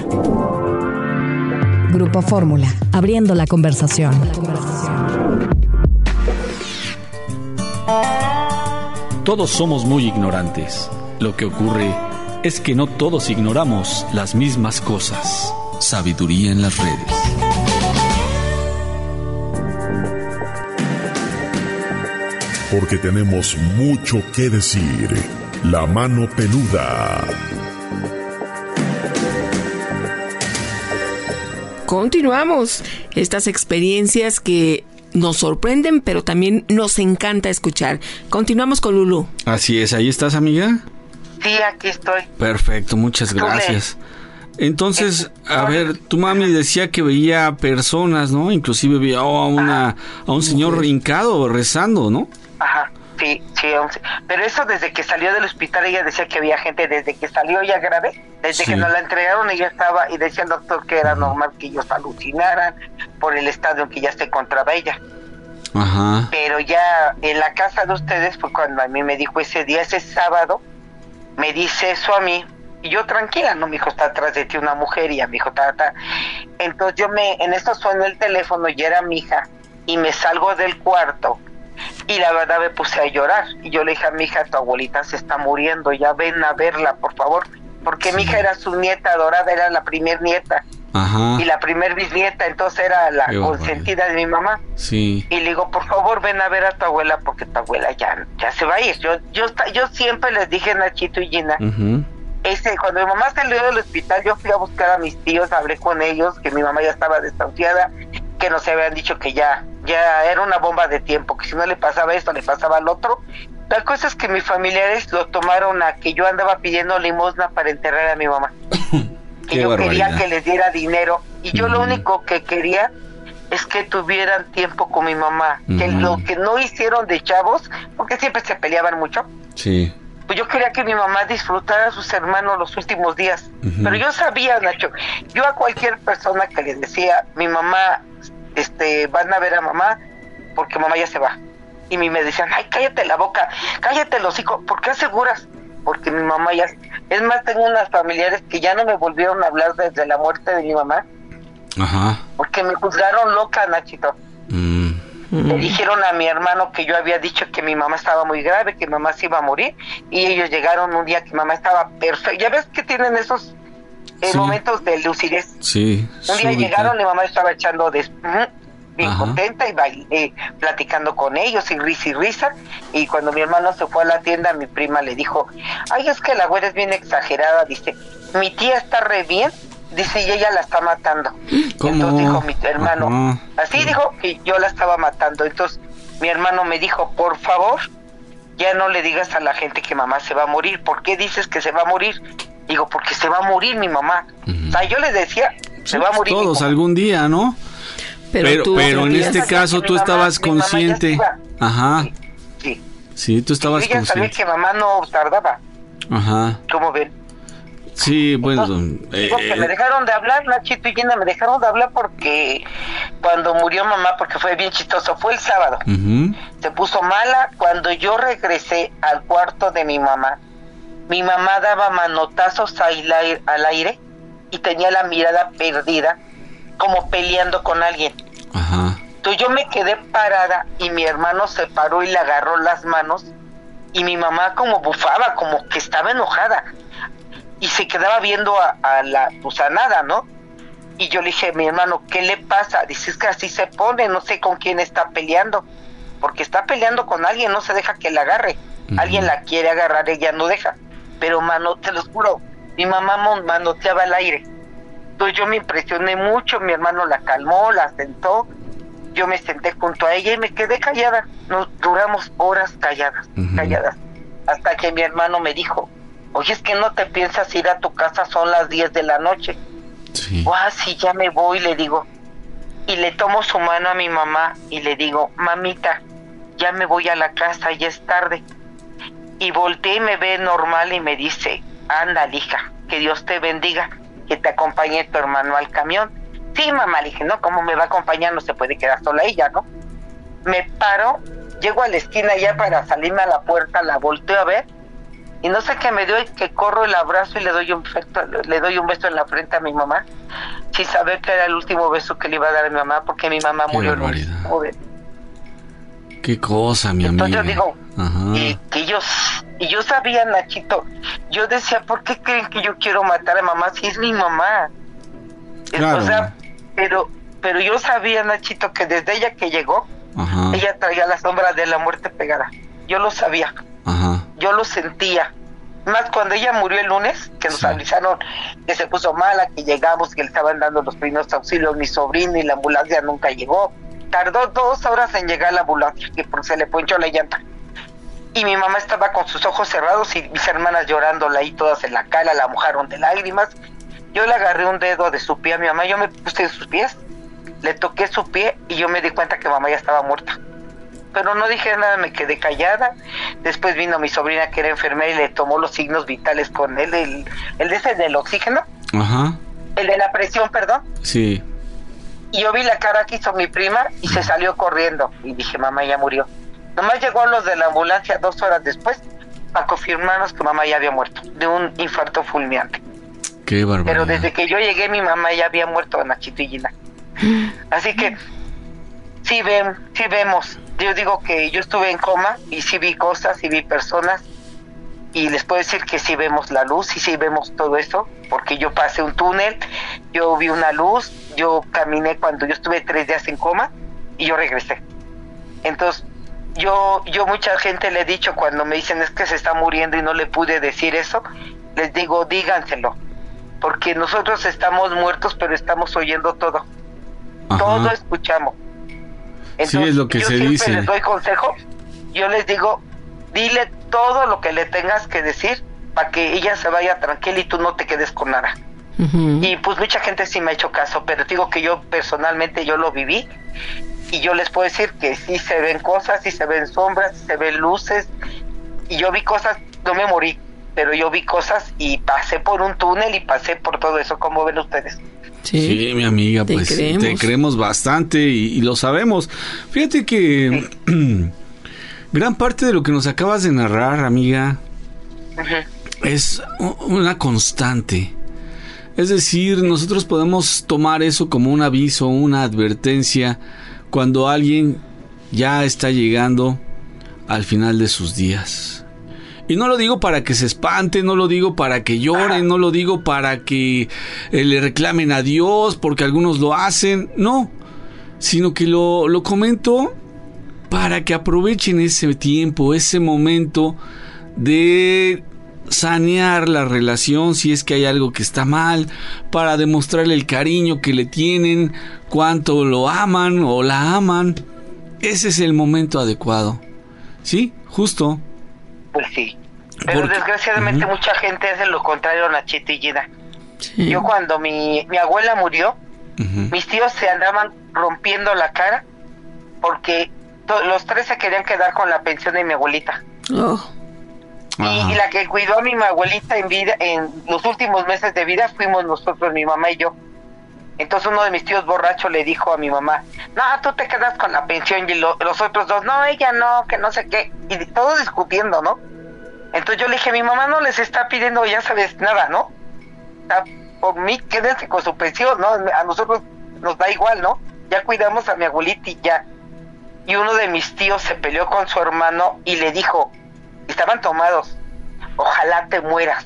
Grupo Fórmula, abriendo la conversación. Todos somos muy ignorantes. Lo que ocurre es que no todos ignoramos las mismas cosas. Sabiduría en las redes. Porque tenemos mucho que decir. La Mano Peluda. Continuamos. Estas experiencias que nos sorprenden, pero también nos encanta escuchar. Continuamos con Lulú. Así es, ¿ahí estás, amiga? Sí, aquí estoy. Perfecto, muchas gracias. Entonces, a ver, tu mami decía que veía personas, ¿no? Inclusive veía a una a un señor hincado rezando, ¿no? Ajá, sí, sí, pero eso desde que salió del hospital ella decía que había gente, desde que salió ya grave, desde sí. que nos la entregaron ella estaba, y decía el doctor que era uh-huh. normal que ellos alucinaran por el estado en que ya se encontraba ella. Ajá. Pero ya en la casa de ustedes fue cuando a mí me dijo ese día, ese sábado, me dice eso a mí, y yo tranquila, no, mi hijo está atrás de ti una mujer, y a mi hijo ta, ta. Entonces yo me, en esto suena el teléfono, y era mi hija, y me salgo del cuarto, y la verdad me puse a llorar, y yo le dije a mi hija, tu abuelita se está muriendo, ya ven a verla, por favor, porque sí. mi hija era su nieta adorada, era la primer nieta, Ajá. y la primer bisnieta, entonces era la Qué consentida vaya. de mi mamá, sí. y le digo, por favor ven a ver a tu abuela, porque tu abuela ya, ya se va a ir. Yo, yo, yo siempre les dije a Nachito y Gina, uh-huh. ese, cuando mi mamá salió del hospital, yo fui a buscar a mis tíos, hablé con ellos, que mi mamá ya estaba desahuciada, que nos habían dicho que ya, ya era una bomba de tiempo, que si no le pasaba esto, le pasaba al otro. La cosa es que mis familiares lo tomaron a que yo andaba pidiendo limosna para enterrar a mi mamá. que yo barbaridad. Quería que les diera dinero, y yo uh-huh. lo único que quería es que tuvieran tiempo con mi mamá, uh-huh. que lo que no hicieron de chavos, porque siempre se peleaban mucho. Sí. Pues yo quería que mi mamá disfrutara a sus hermanos los últimos días. Uh-huh. Pero yo sabía, Nacho, yo a cualquier persona que les decía, mi mamá, este, van a ver a mamá, porque mamá ya se va. Y me decían, ay, cállate la boca, cállate el hocico, ¿por qué aseguras? Porque mi mamá ya... Es más, tengo unas familiares que ya no me volvieron a hablar desde la muerte de mi mamá. Ajá. Porque me juzgaron loca, Nachito. Mm. Le dijeron a mi hermano que yo había dicho que mi mamá estaba muy grave, que mi mamá se iba a morir, y ellos llegaron un día que mamá estaba perfecta. Ya ves que tienen esos eh, sí. momentos de lucidez. Sí. Un día súbita. Llegaron y mi mamá estaba echando de... bien Ajá. contenta y bail, eh, platicando con ellos y risa y risa, y cuando mi hermano se fue a la tienda, mi prima le dijo, ay, es que la güera es bien exagerada, dice, mi tía está re bien, dice, y ella la está matando. ¿Cómo? Entonces dijo mi hermano, Ajá. así dijo que yo la estaba matando. Entonces mi hermano me dijo, por favor, ya no le digas a la gente que mamá se va a morir. ¿Por qué dices que se va a morir? Digo, porque se va a morir mi mamá. Uh-huh. O sea, yo le decía, se sí, va a morir todos algún día, ¿no? Pero, pero, tú, pero en este caso tú mamá, estabas consciente. Ajá. Sí, sí. Sí, tú estabas y yo ya consciente. Sabía que mamá no tardaba. Ajá. ¿Cómo ven? Sí, bueno. Entonces, eh, digo que me dejaron de hablar, Nachito y Gina, me dejaron de hablar porque cuando murió mamá, porque fue bien chistoso, fue el sábado. Uh-huh. Se puso mala. Cuando yo regresé al cuarto de mi mamá, mi mamá daba manotazos al aire, al aire y tenía la mirada perdida, como peleando con alguien. Ajá. Entonces yo me quedé parada y mi hermano se paró y le agarró las manos y mi mamá como bufaba, como que estaba enojada y se quedaba viendo a, a la pues a nada, ¿no? Y yo le dije a mi hermano, ¿qué le pasa? Dice, es que así se pone, no sé con quién está peleando, porque está peleando con alguien, no se deja que la agarre. Uh-huh. Alguien la quiere agarrar, ella no deja. Pero mano, te lo juro, mi mamá manoteaba al aire. Entonces yo me impresioné mucho, mi hermano la calmó, la sentó, yo me senté junto a ella y me quedé callada. Nos duramos horas calladas, uh-huh. calladas, hasta que mi hermano me dijo, oye, es que no te piensas ir a tu casa, son las diez de la noche. Sí. Ah, sí, ya me voy, le digo. Y le tomo su mano a mi mamá y le digo, mamita, ya me voy a la casa, ya es tarde. Y volteé y me ve normal y me dice, anda, hija, que Dios te bendiga, que te acompañe tu hermano al camión. Sí, mamá, le dije, no, ¿cómo me va a acompañar? No se puede quedar sola ella, ¿no? Me paro, llego a la esquina ya para salirme a la puerta, la volteo a ver, y no sé qué me dio, y que corro el abrazo y le doy un beso, le doy un beso en la frente a mi mamá, sin saber que era el último beso que le iba a dar a mi mamá, porque mi mamá murió en un... Qué cosa, mi Entonces amiga. Entonces yo digo, y que yo, y yo sabía, Nachito, yo decía, ¿por qué creen que yo quiero matar a mamá si es mi mamá? Claro. O sea, pero, pero yo sabía, Nachito, que desde ella que llegó, Ajá. ella traía la sombra de la muerte pegada. Yo lo sabía. Ajá. Yo lo sentía. Más cuando ella murió el lunes, que nos sí. avisaron que se puso mala, que llegamos, que le estaban dando los primeros auxilios, mi sobrino, y la ambulancia nunca llegó. Tardó dos horas en llegar la ambulancia, que porque se le ponchó la llanta. Y mi mamá estaba con sus ojos cerrados y mis hermanas llorándola ahí todas en la cara, la mojaron de lágrimas. Yo le agarré un dedo de su pie a mi mamá, yo me puse en sus pies, le toqué su pie y yo me di cuenta que mamá ya estaba muerta. Pero no dije nada, me quedé callada. Después vino mi sobrina que era enfermera y le tomó los signos vitales con él, el, el de ese del oxígeno. Ajá. El de la presión, perdón. Sí. Y yo vi la cara que hizo mi prima y se salió corriendo. Y dije, mamá ya murió. Nomás llegó los de la ambulancia dos horas después para confirmarnos que mamá ya había muerto de un infarto fulminante. Qué barbaridad. Pero desde que yo llegué mi mamá ya había muerto, Nachito y Gina. Así que sí, ven, sí vemos. Yo digo que yo estuve en coma y sí vi cosas y vi personas. Y les puedo decir que sí vemos la luz y sí vemos todo eso, porque yo pasé un túnel, yo vi una luz, yo caminé cuando yo estuve tres días en coma y yo regresé. Entonces, yo yo mucha gente le he dicho cuando me dicen es que se está muriendo y no le pude decir eso, les digo, díganselo, porque nosotros estamos muertos pero estamos oyendo todo. Ajá. Todo escuchamos. Entonces, sí, es lo que yo se siempre dice. Les doy consejo, yo les digo, dile todo lo que le tengas que decir para que ella se vaya tranquila y tú no te quedes con nada. Uh-huh. Y pues mucha gente sí me ha hecho caso, pero te digo que yo personalmente yo lo viví y yo les puedo decir que sí se ven cosas, sí se ven sombras, sí se ven luces y yo vi cosas, no me morí, pero yo vi cosas y pasé por un túnel y pasé por todo eso, ¿cómo ven ustedes? Sí, sí, mi amiga, te pues creemos. te creemos bastante y, y lo sabemos. Fíjate que sí. gran parte de lo que nos acabas de narrar, amiga, uh-huh. es una constante. Es decir, nosotros podemos tomar eso como un aviso, una advertencia, cuando alguien ya está llegando al final de sus días. Y no lo digo para que se espante, no lo digo para que lloren, no lo digo para que eh, le reclamen a Dios, porque algunos lo hacen, no, sino que lo, lo comento para que aprovechen ese tiempo, ese momento de sanear la relación si es que hay algo que está mal, para demostrarle el cariño que le tienen, cuánto lo aman o la aman. Ese es el momento adecuado. ¿Sí? Justo. Pues sí. Pero porque, desgraciadamente uh-huh. mucha gente hace lo contrario, Nachito y Gina. Sí. Yo cuando mi, mi abuela murió, uh-huh. mis tíos se andaban rompiendo la cara porque to- los tres se querían quedar con la pensión de mi abuelita. Oh. Y, y la que cuidó a mi abuelita en vida, en los últimos meses de vida, fuimos nosotros, mi mamá y yo. Entonces uno de mis tíos borrachos le dijo a mi mamá, no, tú te quedas con la pensión, y lo, los otros dos, no, ella no, que no sé qué, y todos discutiendo, ¿no? Entonces yo le dije, mi mamá no les está pidiendo, ya sabes, nada, ¿no? O sea, por mí, quédense con su pensión, ¿no? A nosotros nos da igual, ¿no? Ya cuidamos a mi abuelita y ya. Y uno de mis tíos se peleó con su hermano y le dijo, estaban tomados, ojalá te mueras.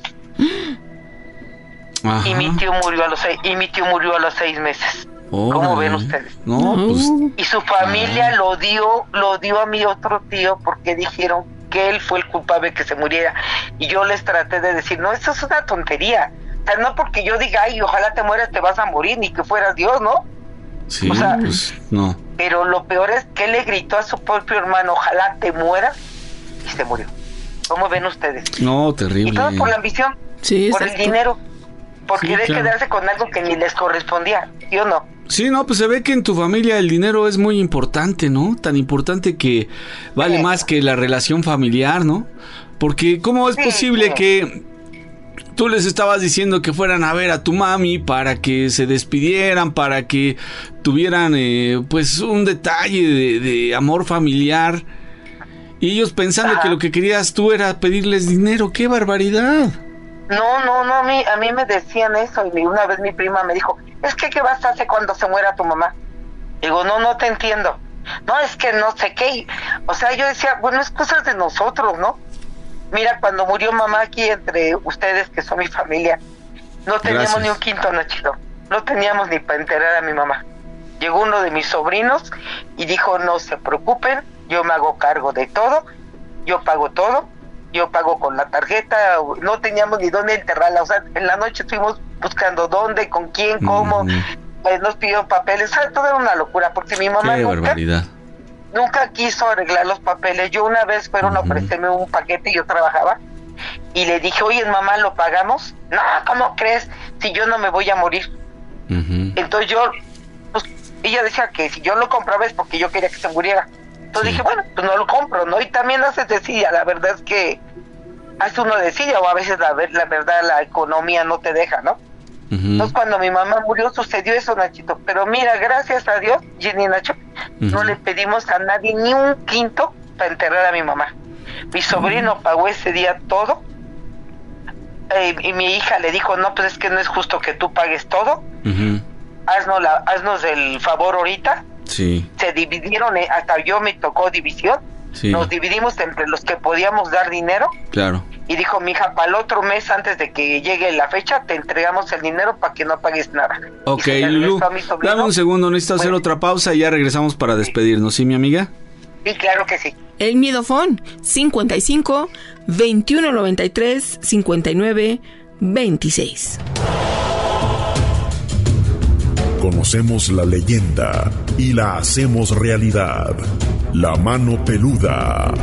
Ajá. Y mi tío murió a los seis, y mi tío murió a los seis meses. Oh, ¿cómo ven ustedes? No, pues, y su familia ah. lo dio, lo dio a mi otro tío porque dijeron que él fue el culpable de que se muriera. Y yo les traté de decir, no, eso es una tontería. O sea, no porque yo diga, ay, ojalá te mueras, te vas a morir, ni que fueras Dios, ¿no? Sí, o sea, pues, no. Pero lo peor es que él le gritó a su propio hermano, ojalá te mueras, y se murió. ¿Cómo ven ustedes? No, terrible. Y todo por la ambición, sí, por exacto. el dinero, por Sí, querer claro. quedarse con algo que ni les correspondía, ¿sí o no? Sí, no, pues se ve que en tu familia el dinero es muy importante, ¿no? Tan importante que vale sí. más que la relación familiar, ¿no? Porque ¿cómo es sí, posible sí. que tú les estabas diciendo que fueran a ver a tu mami para que se despidieran, para que tuvieran eh, pues un detalle de, de amor familiar, y ellos pensando Ajá. que lo que querías tú era pedirles dinero? ¡Qué barbaridad! No, no, no, a mí, a mí me decían eso, y una vez mi prima me dijo, es que ¿qué vas a hacer cuando se muera tu mamá? Digo, no, no te entiendo. No, es que no sé qué. O sea, yo decía, bueno, es cosas de nosotros, ¿no? Mira, cuando murió mamá aquí entre ustedes, que son mi familia, no teníamos Gracias. ni un quinto, Nachito. No teníamos ni para enterrar a mi mamá. Llegó uno de mis sobrinos y dijo, no se preocupen, yo me hago cargo de todo, yo pago todo, yo pago con la tarjeta. No teníamos ni dónde enterrarla. O sea, en la noche estuvimos buscando dónde, con quién, cómo. Mm. Pues nos pidió papeles. O sea, todo era una locura, porque mi mamá ¡Qué nunca... barbaridad! Nunca quiso arreglar los papeles. Yo una vez fueron uh-huh. a ofrecerme un paquete y yo trabajaba. Y le dije, oye, mamá, ¿lo pagamos? No, ¿cómo crees? Si yo no me voy a morir. Uh-huh. Entonces yo, pues, ella decía que si yo lo compraba es porque yo quería que se muriera. Entonces sí. dije, bueno, pues no lo compro, ¿no? Y también haces decía, la verdad es que hace uno decía, o a veces la, la verdad la economía no te deja, ¿no? Uh-huh. Entonces cuando mi mamá murió sucedió eso, Nachito. Pero mira, gracias a Dios, Jenny y Nacho, uh-huh. no le pedimos a nadie ni un quinto para enterrar a mi mamá. Mi sobrino uh-huh. pagó ese día todo, eh, y mi hija le dijo, no, pues es que no es justo que tú pagues todo, uh-huh. haznos, la, haznos el favor ahorita. Sí. Se dividieron, eh, hasta yo me tocó división, sí. Nos dividimos entre los que podíamos dar dinero. Claro. Y dijo, mija, para el otro mes, antes de que llegue la fecha, te entregamos el dinero para que no pagues nada. Ok, Lulú, dame un segundo, necesito bueno. hacer otra pausa y ya regresamos para despedirnos, ¿sí, mi amiga? Sí, claro que sí. El Miedofón, cincuenta y cinco, veintiuno noventa y tres, cincuenta y nueve, veintiséis. Conocemos la leyenda y la hacemos realidad. La mano peluda.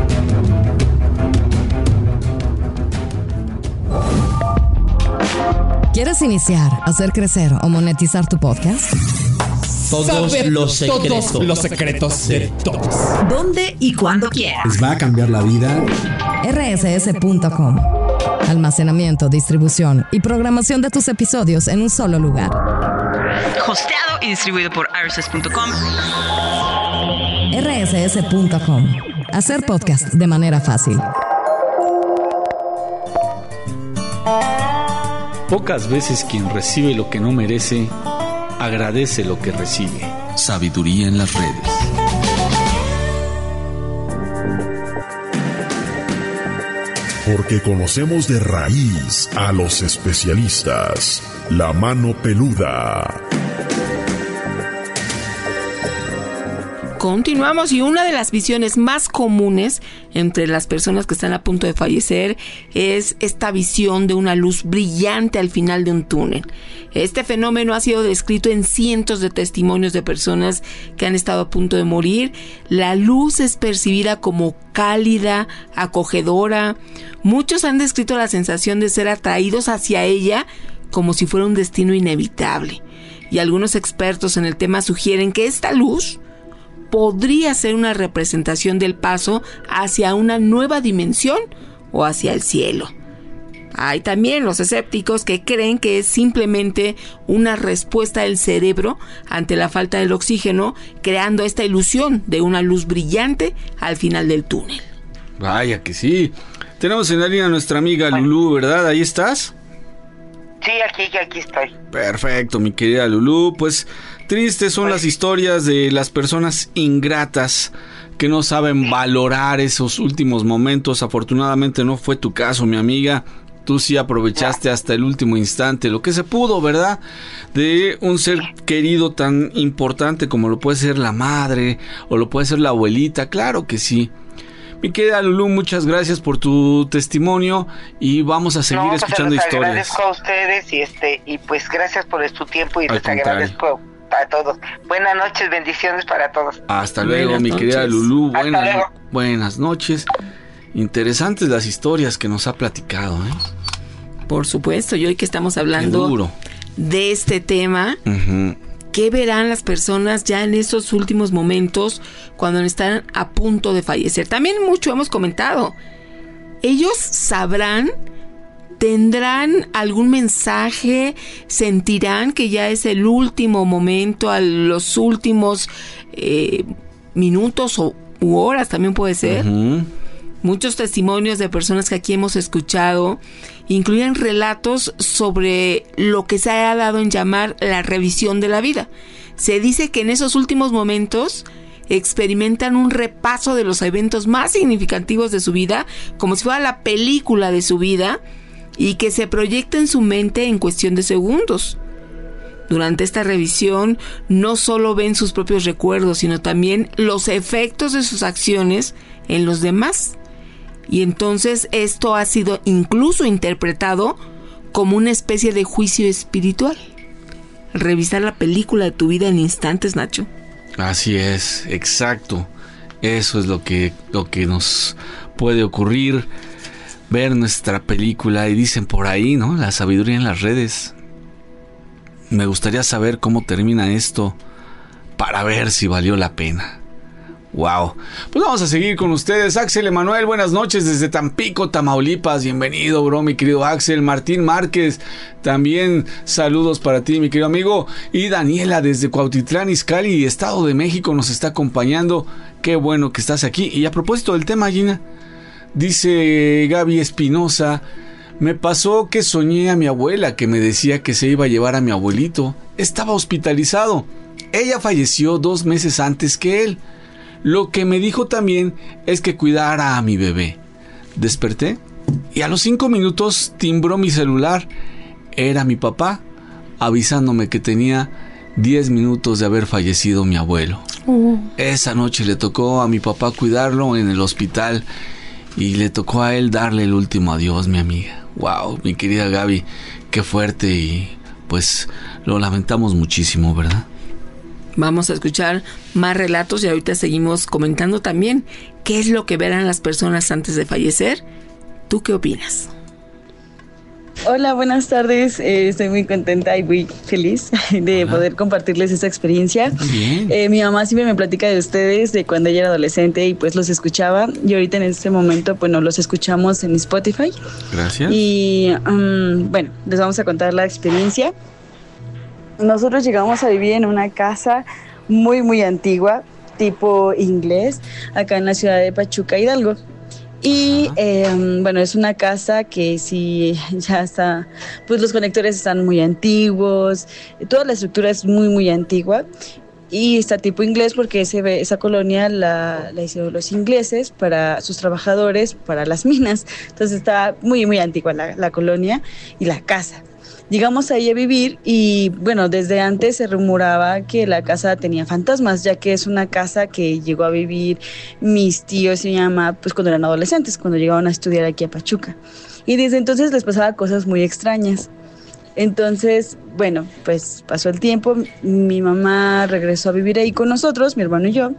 ¿Quieres iniciar, hacer crecer o monetizar tu podcast? Todos Saber los secretos. Todos los secretos de todos. ¿Dónde y cuándo quieras? Les va a cambiar la vida. R S S punto com. Almacenamiento, distribución y programación de tus episodios en un solo lugar. Hosteado y distribuido por R S S punto com. R S S punto com. Hacer podcast de manera fácil. Pocas veces quien recibe lo que no merece, agradece lo que recibe. Sabiduría en las redes. Porque conocemos de raíz a los especialistas. La mano peluda. Continuamos, y una de las visiones más comunes entre las personas que están a punto de fallecer es esta visión de una luz brillante al final de un túnel. Este fenómeno ha sido descrito en cientos de testimonios de personas que han estado a punto de morir. La luz es percibida como cálida, acogedora. Muchos han descrito la sensación de ser atraídos hacia ella como si fuera un destino inevitable. Y algunos expertos en el tema sugieren que esta luz podría ser una representación del paso hacia una nueva dimensión o hacia el cielo. Hay también los escépticos que creen que es simplemente una respuesta del cerebro ante la falta del oxígeno, creando esta ilusión de una luz brillante al final del túnel. Vaya que sí. Tenemos en la línea a nuestra amiga Lulú, ¿verdad? ¿Ahí estás? Sí, aquí, aquí estoy. Perfecto, mi querida Lulú. Pues tristes son las historias de las personas ingratas que no saben valorar esos últimos momentos. Afortunadamente no fue tu caso, mi amiga. Tú sí aprovechaste hasta el último instante lo que se pudo, ¿verdad? De un ser querido tan importante como lo puede ser la madre o lo puede ser la abuelita. Claro que sí. Mi querida Lulú, muchas gracias por tu testimonio y vamos a seguir no, pues escuchando les historias. Agradezco a ustedes y este y pues gracias por su tiempo y Al les contrario. agradezco a todos. Buenas noches, bendiciones para todos. Hasta luego, buenas mi noches. querida Lulú. Buenas, luego. buenas noches. Interesantes las historias que nos ha platicado, ¿eh? Por supuesto, y hoy que estamos hablando de este tema, uh-huh. ¿qué verán las personas ya en esos últimos momentos cuando están a punto de fallecer? También mucho hemos comentado. Ellos sabrán, tendrán algún mensaje, sentirán que ya es el último momento, a los últimos eh, minutos o u horas también puede ser. Uh-huh. Muchos testimonios de personas que aquí hemos escuchado incluyen relatos sobre lo que se ha dado en llamar la revisión de la vida. Se dice que en esos últimos momentos experimentan un repaso de los eventos más significativos de su vida, como si fuera la película de su vida, y que se proyecta en su mente en cuestión de segundos. Durante esta revisión no solo ven sus propios recuerdos, sino también los efectos de sus acciones en los demás. Y entonces esto ha sido incluso interpretado como una especie de juicio espiritual. Revisar la película de tu vida en instantes, Nacho. Así es, exacto. Eso es lo que, lo que nos puede ocurrir. Ver nuestra película y dicen por ahí, ¿no? La sabiduría en las redes. Me gustaría saber cómo termina esto para ver si valió la pena. Wow. Pues vamos a seguir con ustedes. Axel Emanuel, buenas noches desde Tampico, Tamaulipas. Bienvenido, bro, mi querido Axel. Martín Márquez, también saludos para ti, mi querido amigo. Y Daniela desde Cuautitlán Izcalli, Estado de México, nos está acompañando. Qué bueno que estás aquí. Y a propósito del tema, Gina, dice Gaby Espinosa: me pasó que soñé a mi abuela que me decía que se iba a llevar a mi abuelito. Estaba hospitalizado. Ella falleció dos meses antes que él. Lo que me dijo también es que cuidara a mi bebé. Desperté y a los cinco minutos timbró mi celular. Era mi papá avisándome que tenía diez minutos de haber fallecido mi abuelo. Uh. Esa noche le tocó a mi papá cuidarlo en el hospital y le tocó a él darle el último adiós, mi amiga. Wow, mi querida Gaby, qué fuerte, y pues lo lamentamos muchísimo, ¿verdad? Vamos a escuchar más relatos y ahorita seguimos comentando también qué es lo que verán las personas antes de fallecer. ¿Tú qué opinas? Hola, buenas tardes. Eh, estoy muy contenta y muy feliz de Hola. poder compartirles esta experiencia. Eh, mi mamá siempre me platica de ustedes, de cuando ella era adolescente y pues los escuchaba. Y ahorita en este momento, bueno, los escuchamos en Spotify. Gracias. Y um, bueno, les vamos a contar la experiencia. Nosotros llegamos a vivir en una casa muy, muy antigua, tipo inglés, acá en la ciudad de Pachuca, Hidalgo. Y eh, bueno, es una casa que sí ya está, pues los conectores están muy antiguos, toda la estructura es muy, muy antigua. Y está tipo inglés porque ese, esa colonia la, la hicieron los ingleses para sus trabajadores, para las minas. Entonces está muy, muy antigua la, la colonia y la casa. Llegamos ahí a vivir y bueno, desde antes se rumoraba que la casa tenía fantasmas, ya que es una casa que llegó a vivir mis tíos y mi mamá pues cuando eran adolescentes, cuando llegaban a estudiar aquí a Pachuca. Y desde entonces les pasaba cosas muy extrañas. Entonces, bueno, pues pasó el tiempo, mi mamá regresó a vivir ahí con nosotros, mi hermano y yo.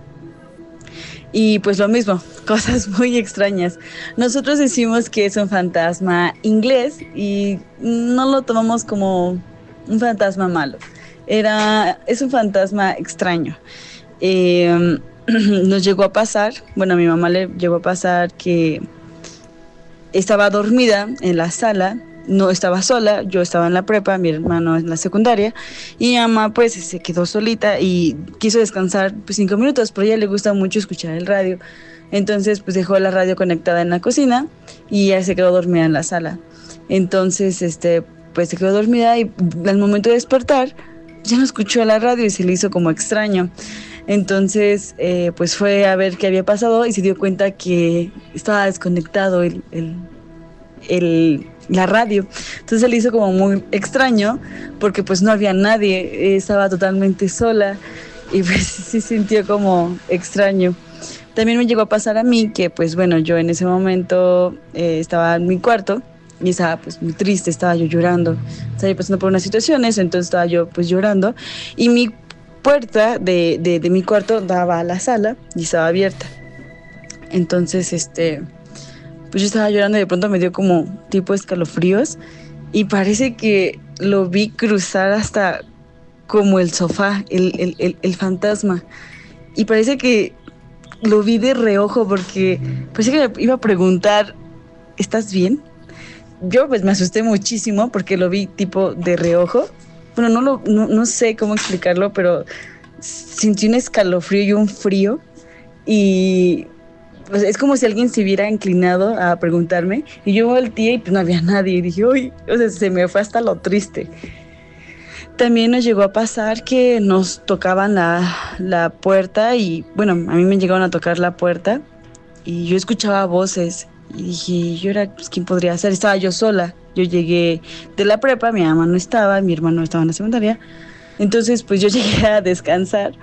Y pues lo mismo, cosas muy extrañas. Nosotros decimos que es un fantasma inglés y no lo tomamos como un fantasma malo. Era, es un fantasma extraño. Eh, nos llegó a pasar, bueno, a mi mamá le llegó a pasar que estaba dormida en la sala, no estaba sola, yo estaba en la prepa, mi hermano en la secundaria, y mi mamá pues se quedó solita y quiso descansar pues cinco minutos, pero a ella le gusta mucho escuchar el radio. Entonces pues dejó la radio conectada en la cocina y ella se quedó dormida en la sala. Entonces este pues se quedó dormida y al momento de despertar ya no escuchó la radio y se le hizo como extraño. Entonces eh, pues fue a ver qué había pasado y se dio cuenta que estaba desconectado el, el, el, la radio. Entonces se le hizo como muy extraño porque pues no había nadie, estaba totalmente sola y pues se sintió como extraño. También me llegó a pasar a mí que pues bueno, yo en ese momento eh, estaba en mi cuarto y estaba pues muy triste, estaba yo llorando, estaba pasando por unas situaciones, entonces estaba yo pues llorando y mi puerta de, de, de mi cuarto daba a la sala y estaba abierta. Entonces este pues yo estaba llorando y de pronto me dio como tipo escalofríos y parece que lo vi cruzar hasta como el sofá, el, el, el, el fantasma, y parece que lo vi de reojo porque parece que me iba a preguntar, ¿estás bien? Yo pues me asusté muchísimo porque lo vi tipo de reojo. Bueno, no, lo, no, no sé cómo explicarlo, pero sentí un escalofrío y un frío y pues, es como si alguien se hubiera inclinado a preguntarme y yo volteé y pues no había nadie y dije, uy, o sea, se me fue hasta lo triste. También nos llegó a pasar que nos tocaban la, la puerta y bueno, a mí me llegaron a tocar la puerta y yo escuchaba voces y dije, yo era, pues, ¿quién podría ser? Estaba yo sola. Yo llegué de la prepa, mi mamá no estaba, mi hermano estaba en la secundaria. Entonces, pues yo llegué a descansar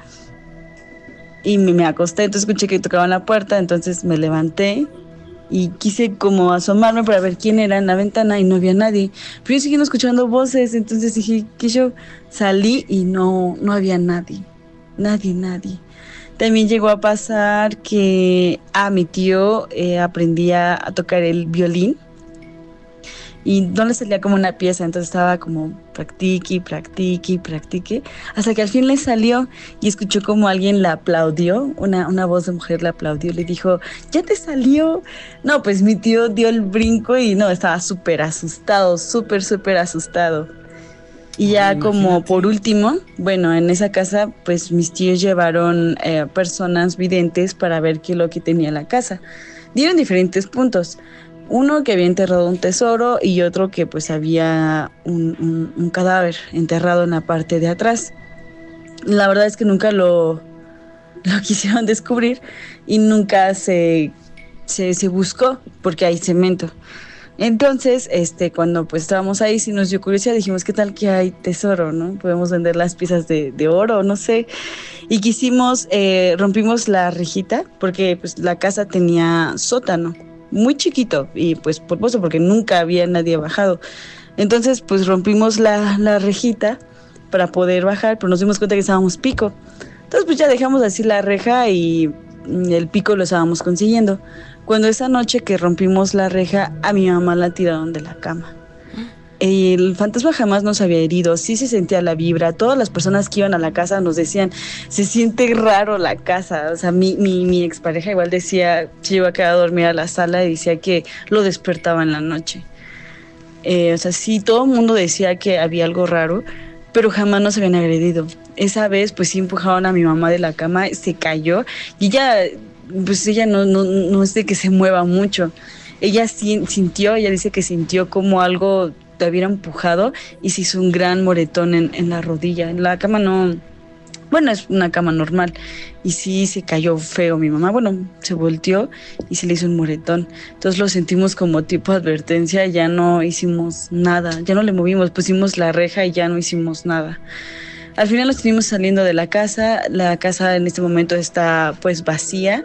y me, me acosté. Entonces escuché que tocaban la puerta, entonces me levanté y quise como asomarme para ver quién era en la ventana y no había nadie. Pero yo seguí escuchando voces, entonces dije que yo salí y no, no había nadie, nadie, nadie. También llegó a pasar que a mi tío eh, aprendía a tocar el violín y no le salía como una pieza, entonces estaba como practique, practique, practique, hasta que al fin le salió y escuchó como alguien la aplaudió, una, una voz de mujer la aplaudió, le dijo, ¿ya te salió? No, pues mi tío dio el brinco y no, estaba súper asustado, súper, súper asustado. Y ya Ay, como por último, bueno, en esa casa pues mis tíos llevaron eh, personas videntes para ver qué es lo que tenía la casa. Dieron diferentes puntos. Uno que había enterrado un tesoro y otro que pues había un, un, un cadáver enterrado en la parte de atrás. La verdad es que nunca lo, lo quisieron descubrir y nunca se, se, se buscó porque hay cemento. Entonces, este, cuando pues estábamos ahí, sí nos dio curiosidad, dijimos, ¿qué tal que hay tesoro, no? Podemos vender las piezas de, de oro, no sé. Y quisimos, eh, rompimos la rejita, porque pues la casa tenía sótano, muy chiquito, y pues por supuesto, porque nunca había nadie bajado. Entonces, pues rompimos la, la rejita para poder bajar, pero nos dimos cuenta que estábamos pico. Entonces, pues ya dejamos así la reja y el pico lo estábamos consiguiendo. Cuando esa noche que rompimos la reja, a mi mamá la tiraron de la cama. El fantasma jamás nos había herido, sí se sentía la vibra. Todas las personas que iban a la casa nos decían, se siente raro la casa. O sea, mi, mi, mi expareja igual decía, se iba a quedar a dormir a la sala y decía que lo despertaba en la noche. Eh, o sea, sí, todo el mundo decía que había algo raro, pero jamás nos habían agredido. Esa vez, pues sí empujaron a mi mamá de la cama, se cayó y ella... pues ella no, no, no es de que se mueva mucho. Ella sí, sintió, ella dice que sintió como algo te hubiera empujado y se hizo un gran moretón en, en la rodilla. En la cama no, bueno, es una cama normal. Y sí se cayó feo mi mamá, bueno, se volteó y se le hizo un moretón. Entonces lo sentimos como tipo advertencia, ya no hicimos nada, ya no le movimos, pusimos la reja y ya no hicimos nada. Al final nos estuvimos saliendo de la casa, la casa en este momento está pues vacía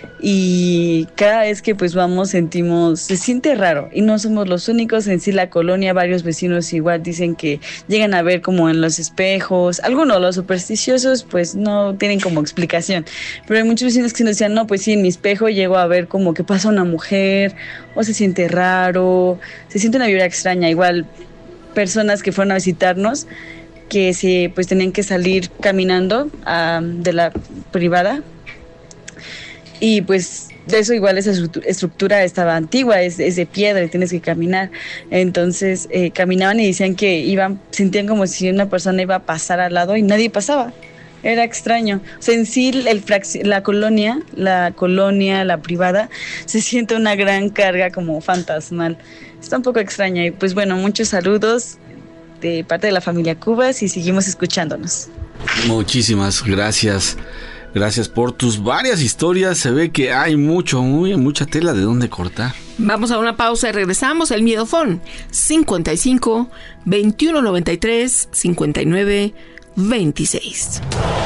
y cada vez que pues vamos sentimos, se siente raro y no somos los únicos, en sí la colonia, varios vecinos igual dicen que llegan a ver como en los espejos, algunos de los supersticiosos pues no tienen como explicación, pero hay muchos vecinos que nos decían, no pues sí, en mi espejo llego a ver como que pasa una mujer o se siente raro, se siente una vibra extraña, igual personas que fueron a visitarnos que se pues tenían que salir caminando um, de la privada y pues de eso igual esa estructura estaba antigua, es, es de piedra y tienes que caminar. Entonces eh, caminaban y decían que iban, sentían como si una persona iba a pasar al lado y nadie pasaba. Era extraño. O sea, en sí el frac- la colonia, la colonia, la privada, se siente una gran carga como fantasmal. Está un poco extraña. Y pues bueno, muchos saludos de parte de la familia Cubas y seguimos escuchándonos. Muchísimas gracias. Gracias por tus varias historias. Se ve que hay mucho, muy, mucha tela de dónde cortar. Vamos a una pausa y regresamos. El Miedofón cincuenta y cinco, veintiuno noventa y tres, cincuenta y nueve, veintiséis.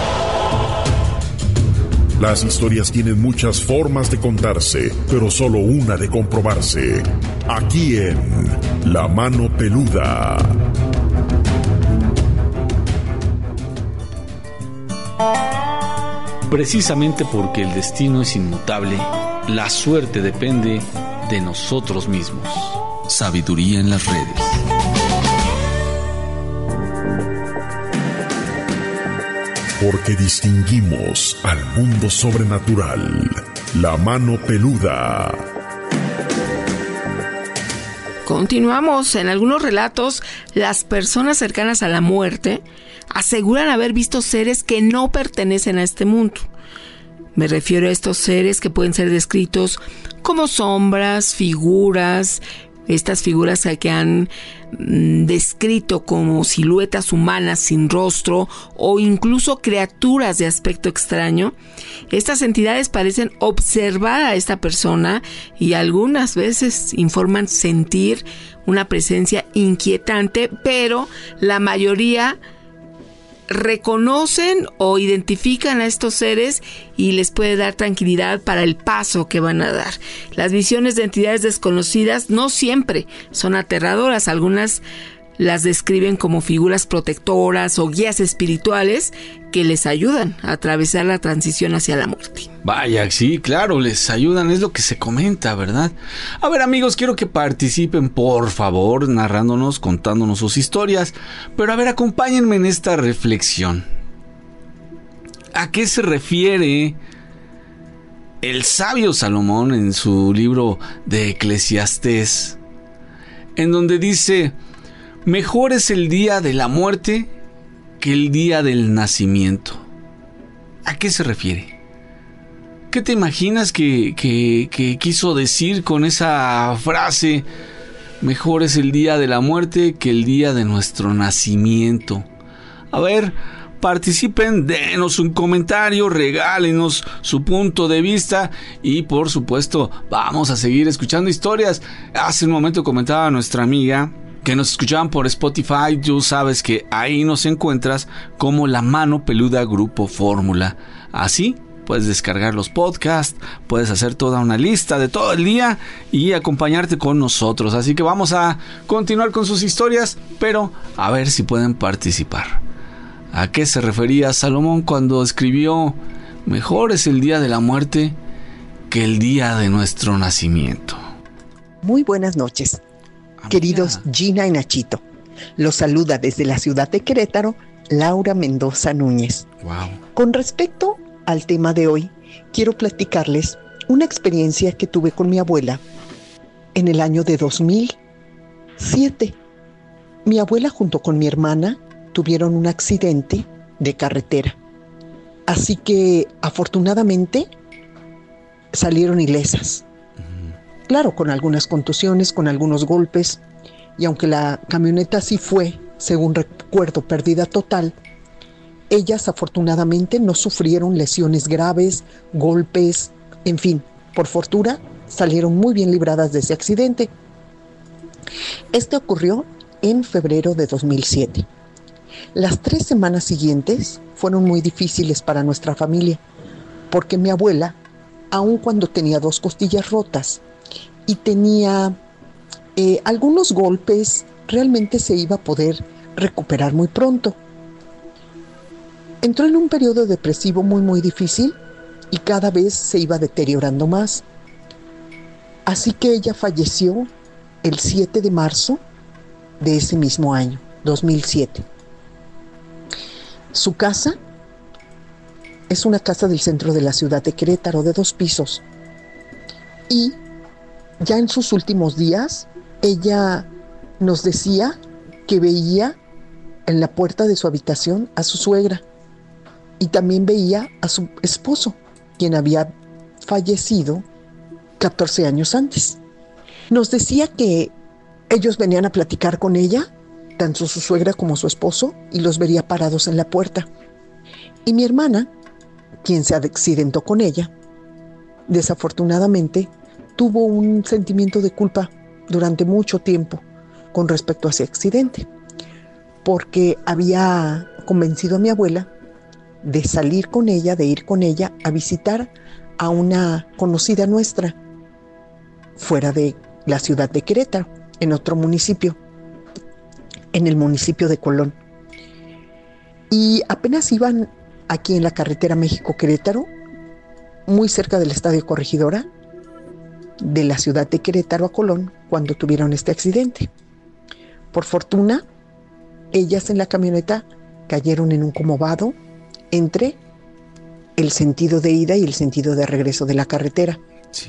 Las historias tienen muchas formas de contarse, pero solo una de comprobarse. Aquí en La Mano Peluda. Precisamente porque el destino es inmutable, la suerte depende de nosotros mismos. Sabiduría en las redes. Porque distinguimos al mundo sobrenatural. La Mano Peluda. Continuamos. En algunos relatos, las personas cercanas a la muerte aseguran haber visto seres que no pertenecen a este mundo. Me refiero a estos seres que pueden ser descritos como sombras, figuras, estas figuras que han mm, descrito como siluetas humanas sin rostro o incluso criaturas de aspecto extraño. Estas entidades parecen observar a esta persona y algunas veces informan sentir una presencia inquietante, pero la mayoría reconocen o identifican a estos seres y les puede dar tranquilidad para el paso que van a dar. Las visiones de entidades desconocidas no siempre son aterradoras. Algunas las describen como figuras protectoras o guías espirituales que les ayudan a atravesar la transición hacia la muerte. Vaya, sí, claro, les ayudan, es lo que se comenta, ¿verdad? A ver, amigos, quiero que participen, por favor, narrándonos, contándonos sus historias. Pero a ver, acompáñenme en esta reflexión. ¿A qué se refiere el sabio Salomón en su libro de Eclesiastés, en donde dice: mejor es el día de la muerte que el día del nacimiento? ¿A qué se refiere? ¿Qué te imaginas que, que, que quiso decir con esa frase? Mejor es el día de la muerte que el día de nuestro nacimiento. A ver, participen, denos un comentario, regálenos su punto de vista y por supuesto vamos a seguir escuchando historias. Hace un momento comentaba nuestra amiga que nos escuchaban por Spotify. Tú sabes que ahí nos encuentras como La Mano Peluda Grupo Fórmula. Así puedes descargar los podcasts, puedes hacer toda una lista de todo el día y acompañarte con nosotros. Así que vamos a continuar con sus historias, pero a ver si pueden participar. ¿A qué se refería Salomón cuando escribió: mejor es el día de la muerte que el día de nuestro nacimiento? Muy buenas noches, amiga. Queridos Gina y Nachito. Los saluda desde la ciudad de Querétaro, Laura Mendoza Núñez. Wow. Con respecto al tema de hoy, quiero platicarles una experiencia que tuve con mi abuela en el año de dos mil siete. Mi abuela junto con mi hermana tuvieron un accidente de carretera. Así que afortunadamente salieron ilesas. Uh-huh. Claro, con algunas contusiones, con algunos golpes, y aunque la camioneta sí fue, según recuerdo, pérdida total, ellas afortunadamente no sufrieron lesiones graves, golpes, en fin, por fortuna salieron muy bien libradas de ese accidente. Este ocurrió en febrero de dos mil siete. Las tres semanas siguientes fueron muy difíciles para nuestra familia, porque mi abuela, aun cuando tenía dos costillas rotas y tenía eh, algunos golpes, realmente se iba a poder recuperar muy pronto. Entró en un periodo depresivo muy muy difícil y cada vez se iba deteriorando más. Así que ella falleció el siete de marzo de ese mismo año, dos mil siete. Su casa es una casa del centro de la ciudad de Querétaro, de dos pisos. Y ya en sus últimos días, ella nos decía que veía en la puerta de su habitación a su suegra y también veía a su esposo, quien había fallecido catorce años antes. Nos decía que ellos venían a platicar con ella, tanto su suegra como su esposo, y los vería parados en la puerta. Y mi hermana, quien se accidentó con ella, desafortunadamente tuvo un sentimiento de culpa durante mucho tiempo con respecto a ese accidente, porque había convencido a mi abuela de salir con ella, de ir con ella a visitar a una conocida nuestra fuera de la ciudad de Querétaro, en otro municipio, en el municipio de Colón. Y apenas iban aquí en la carretera México-Querétaro, muy cerca del Estadio Corregidora, de la ciudad de Querétaro a Colón, cuando tuvieron este accidente. Por fortuna, ellas en la camioneta cayeron en un comobado entre el sentido de ida y el sentido de regreso de la carretera. Sí.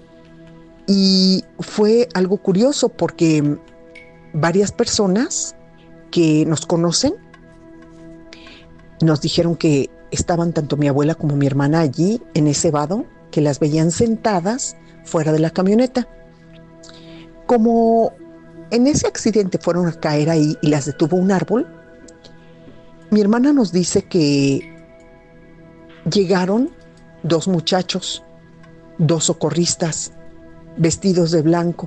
Y fue algo curioso porque varias personas que nos conocen nos dijeron que estaban tanto mi abuela como mi hermana allí en ese vado, que las veían sentadas fuera de la camioneta. Como en ese accidente fueron a caer ahí y las detuvo un árbol, mi hermana nos dice que llegaron dos muchachos, dos socorristas, vestidos de blanco,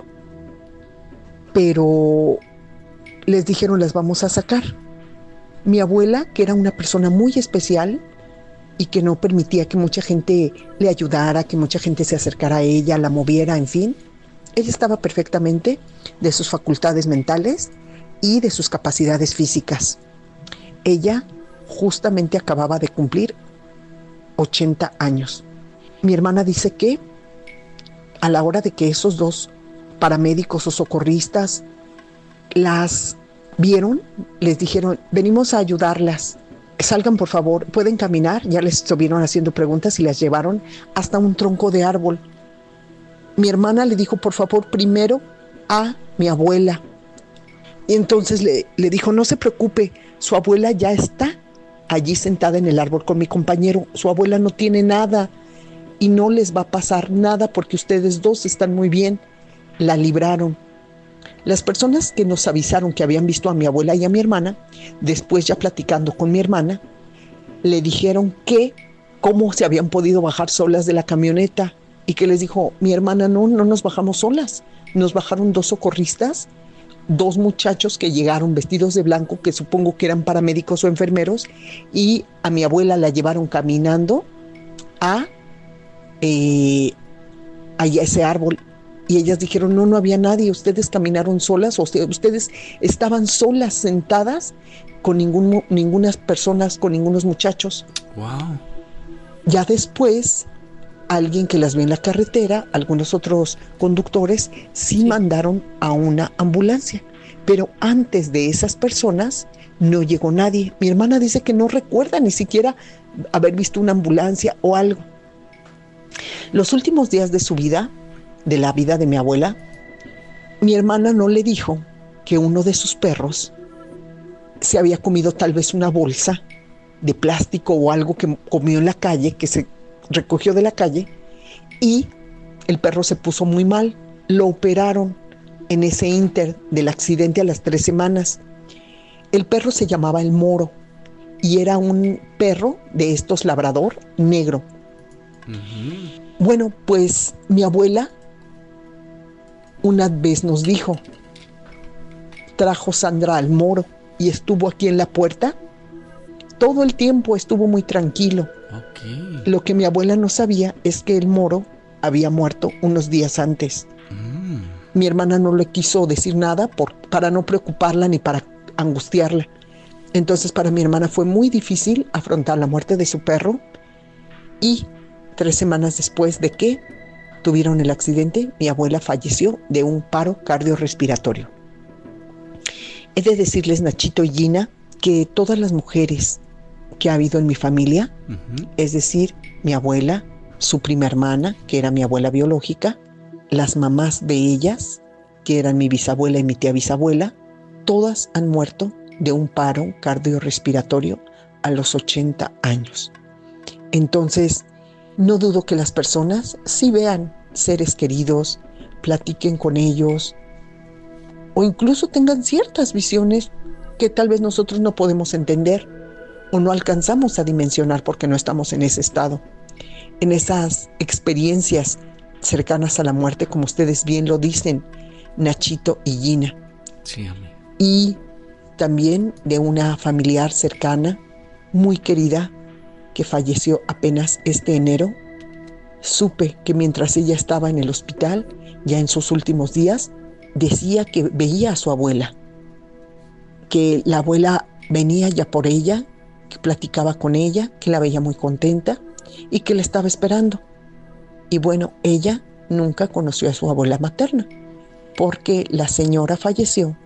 pero les dijeron: las vamos a sacar. Mi abuela, que era una persona muy especial y que no permitía que mucha gente le ayudara, que mucha gente se acercara a ella, la moviera, en fin, ella estaba perfectamente de sus facultades mentales y de sus capacidades físicas. Ella justamente acababa de cumplir ochenta años. Mi hermana dice que a la hora de que esos dos paramédicos o socorristas las vieron, les dijeron: venimos a ayudarlas, salgan por favor, pueden caminar. Ya les estuvieron haciendo preguntas y las llevaron hasta un tronco de árbol. Mi hermana le dijo: por favor, primero a mi abuela. Y entonces le, le dijo: no se preocupe, su abuela ya está allí sentada en el árbol con mi compañero, su abuela no tiene nada y no les va a pasar nada porque ustedes dos están muy bien. La libraron. Las personas que nos avisaron que habían visto a mi abuela y a mi hermana, después ya platicando con mi hermana, le dijeron que cómo se habían podido bajar solas de la camioneta, y que les dijo mi hermana: no, no nos bajamos solas, nos bajaron dos socorristas, dos muchachos que llegaron vestidos de blanco, que supongo que eran paramédicos o enfermeros, y a mi abuela la llevaron caminando a, eh, a ese árbol. Y ellas dijeron: no, no había nadie, ustedes caminaron solas, o ustedes estaban solas sentadas con ningún, ningunas personas, con ningunos muchachos. Wow. Ya después, alguien que las vio en la carretera, algunos otros conductores, sí, sí mandaron a una ambulancia. Pero antes de esas personas no llegó nadie. Mi hermana dice que no recuerda ni siquiera haber visto una ambulancia o algo. Los últimos días de su vida, de la vida de mi abuela, mi hermana no le dijo que uno de sus perros se había comido tal vez una bolsa de plástico o algo que comió en la calle, que se recogió de la calle, y el perro se puso muy mal. Lo operaron en ese ínter del accidente a las tres semanas. El perro se llamaba el Moro y era un perro de estos labrador negro. Uh-huh. Bueno, pues mi abuela una vez nos dijo: trajo Sandra al Moro y estuvo aquí en la puerta. Todo el tiempo estuvo muy tranquilo. Okay. Lo que mi abuela no sabía es que el Moro había muerto unos días antes. Mm. Mi hermana no le quiso decir nada por, para no preocuparla ni para angustiarla. Entonces para mi hermana fue muy difícil afrontar la muerte de su perro, y tres semanas después de que tuvieron el accidente, mi abuela falleció de un paro cardiorrespiratorio. He de decirles, Nachito y Gina, que todas las mujeres que ha habido en mi familia, uh-huh. es decir, mi abuela, su prima hermana, que era mi abuela biológica, las mamás de ellas, que eran mi bisabuela y mi tía bisabuela, todas han muerto de un paro cardiorrespiratorio a los ochenta años. Entonces, no dudo que las personas sí vean seres queridos, platiquen con ellos, o incluso tengan ciertas visiones que tal vez nosotros no podemos entender o no alcanzamos a dimensionar porque no estamos en ese estado. En esas experiencias cercanas a la muerte, como ustedes bien lo dicen, Nachito y Gina. Sí, amigo. Y también de una familiar cercana, muy querida, que falleció apenas este enero. Supe que mientras ella estaba en el hospital, ya en sus últimos días, decía que veía a su abuela, que la abuela venía ya por ella, que platicaba con ella, que la veía muy contenta y que la estaba esperando. Y bueno, ella nunca conoció a su abuela materna, porque la señora falleció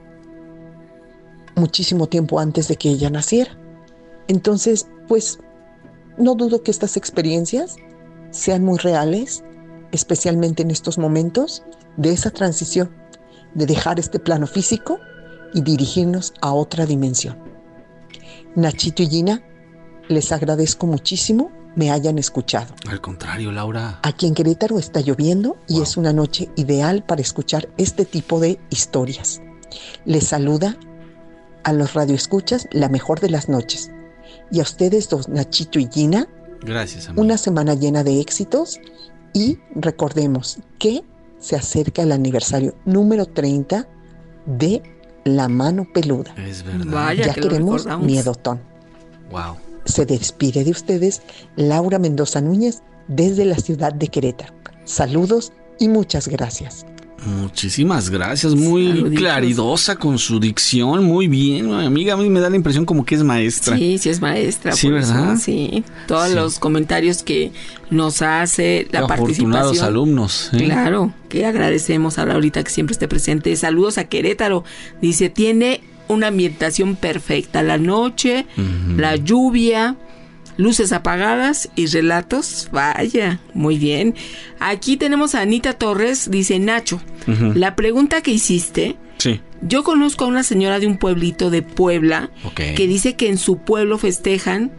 muchísimo tiempo antes de que ella naciera. Entonces, pues, no dudo que estas experiencias sean muy reales, especialmente en estos momentos de esa transición, de dejar este plano físico y dirigirnos a otra dimensión. Nachito y Gina, les agradezco muchísimo me hayan escuchado. Al contrario, Laura. Aquí en Querétaro está lloviendo y wow, es una noche ideal para escuchar este tipo de historias. Les saluda a los radioescuchas la mejor de las noches. Y a ustedes dos, Nachito y Gina, gracias, amigo. Una semana llena de éxitos y recordemos que se acerca el aniversario número treinta de La Mano Peluda. Es verdad. Vaya, ya que queremos miedotón. Wow. Se despide de ustedes Laura Mendoza Núñez desde la ciudad de Querétaro. Saludos y muchas gracias. Muchísimas gracias, muy Saluditos. Claridosa con su dicción, muy bien, amiga, a mí me da la impresión como que es maestra. Sí, sí es maestra. Sí, ¿verdad? Eso, sí, todos sí. los comentarios que nos hace, la participación. Afortunados alumnos. ¿eh? Claro, que agradecemos a Laurita que siempre esté presente. Saludos a Querétaro, dice, tiene una ambientación perfecta, la noche, uh-huh. la lluvia, luces apagadas y relatos. Vaya, muy bien. Aquí tenemos a Anita Torres, dice Nacho, uh-huh. la pregunta que hiciste, sí. yo conozco a una señora de un pueblito de Puebla okay. que dice que en su pueblo festejan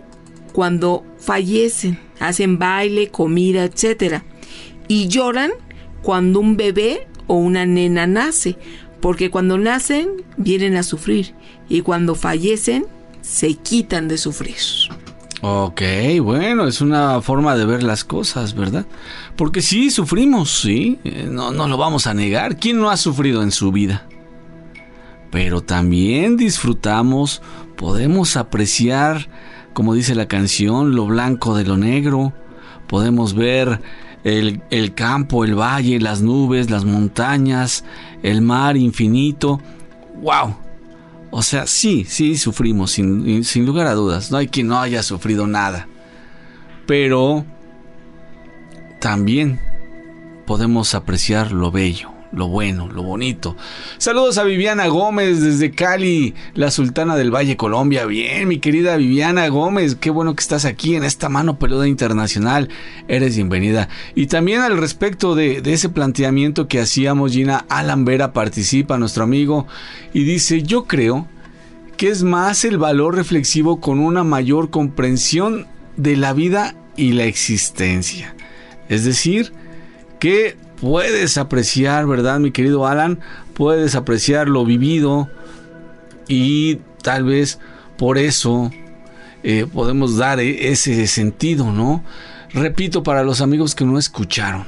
cuando fallecen, hacen baile, comida, etcétera, y lloran cuando un bebé o una nena nace, porque cuando nacen vienen a sufrir y cuando fallecen se quitan de sufrir. Ok, bueno, es una forma de ver las cosas, ¿verdad? Porque sí, sufrimos, sí, no, no lo vamos a negar. ¿Quién no ha sufrido en su vida? Pero también disfrutamos, podemos apreciar, como dice la canción, lo blanco de lo negro. Podemos ver el, el campo, el valle, las nubes, las montañas, el mar infinito. ¡Wow! O sea, sí, sí sufrimos, sin, sin lugar a dudas. No hay quien no haya sufrido nada. Pero también podemos apreciar lo bello, lo bueno, lo bonito. Saludos a Viviana Gómez desde Cali, la Sultana del Valle, Colombia. Bien, mi querida Viviana Gómez, qué bueno que estás aquí en esta Mano Peluda Internacional. Eres bienvenida. Y también al respecto de, de ese planteamiento que hacíamos, Gina, Alan Vera participa, nuestro amigo, y dice, yo creo que es más el valor reflexivo con una mayor comprensión de la vida y la existencia. Es decir, que puedes apreciar, ¿verdad, mi querido Alan? Puedes apreciar lo vivido y tal vez por eso eh, podemos dar ese sentido, ¿no? Repito, para los amigos que no escucharon.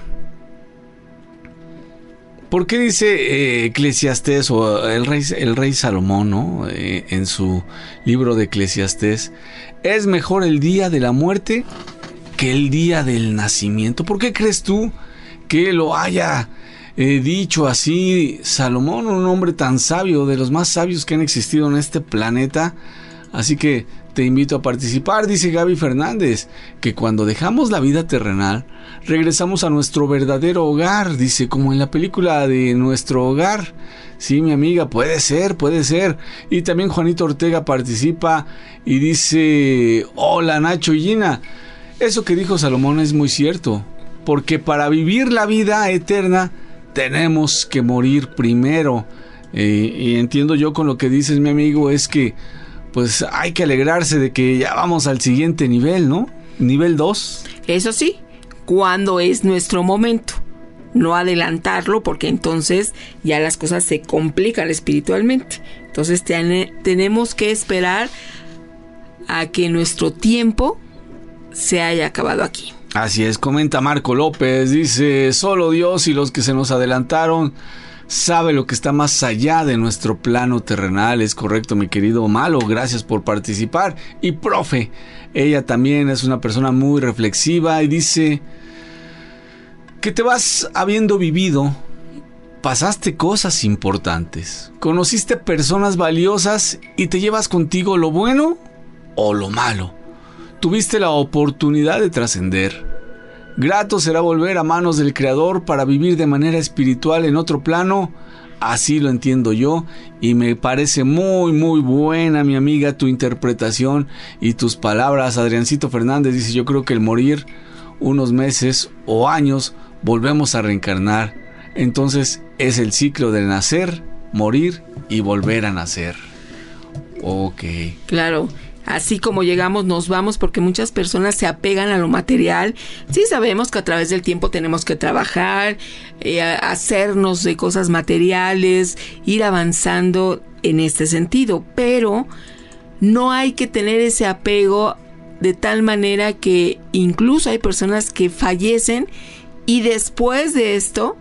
¿Por qué dice eh, Eclesiastés o el rey, el rey Salomón, ¿no? Eh, en su libro de Eclesiastés, es mejor el día de la muerte que el día del nacimiento? ¿Por qué crees tú que lo haya eh, dicho así Salomón, un hombre tan sabio, de los más sabios que han existido en este planeta? Así que te invito a participar. Dice Gaby Fernández que cuando dejamos la vida terrenal regresamos a nuestro verdadero hogar, dice, como en la película de Nuestro Hogar. Sí, mi amiga, puede ser, puede ser. Y también Juanito Ortega participa y dice, hola Nacho y Gina, eso que dijo Salomón es muy cierto. porque para vivir la vida eterna tenemos que morir primero. Eh, y entiendo yo con lo que dices, mi amigo, es que pues hay que alegrarse de que ya vamos al siguiente nivel, ¿no? Nivel dos. Eso sí, cuando es nuestro momento. No adelantarlo, porque entonces ya las cosas se complican espiritualmente. Entonces ten- tenemos que esperar a que nuestro tiempo se haya acabado aquí. Así es, comenta Marco López, dice, solo Dios y los que se nos adelantaron sabe lo que está más allá de nuestro plano terrenal. Es correcto, mi querido Malo, gracias por participar. Y profe, ella también es una persona muy reflexiva y dice que te vas habiendo vivido, pasaste cosas importantes, conociste personas valiosas y te llevas contigo lo bueno o lo malo. Tuviste la oportunidad de trascender. Grato será volver a manos del Creador para vivir de manera espiritual en otro plano. Así lo entiendo yo y me parece muy muy buena, mi amiga, tu interpretación y tus palabras. Adriancito Fernández dice, yo creo que el morir unos meses o años volvemos a reencarnar. Entonces es el ciclo de nacer, morir y volver a nacer. Ok. Claro. Así como llegamos, nos vamos, porque muchas personas se apegan a lo material. Sí sabemos que a través del tiempo tenemos que trabajar, eh, hacernos de cosas materiales, ir avanzando en este sentido, pero no hay que tener ese apego de tal manera que incluso hay personas que fallecen y después de esto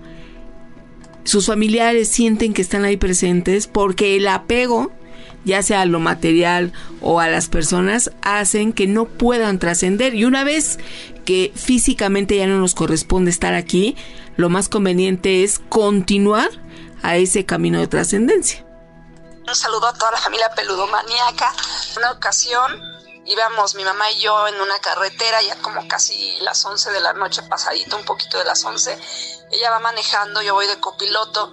sus familiares sienten que están ahí presentes porque el apego, ya sea a lo material o a las personas, hacen que no puedan trascender. Y una vez que físicamente ya no nos corresponde estar aquí, lo más conveniente es continuar a ese camino de trascendencia. Un saludo a toda la familia peludomaníaca. Una ocasión íbamos mi mamá y yo en una carretera, ya como casi las once de la noche, pasadito un poquito de las once. Ella va manejando, yo voy de copiloto.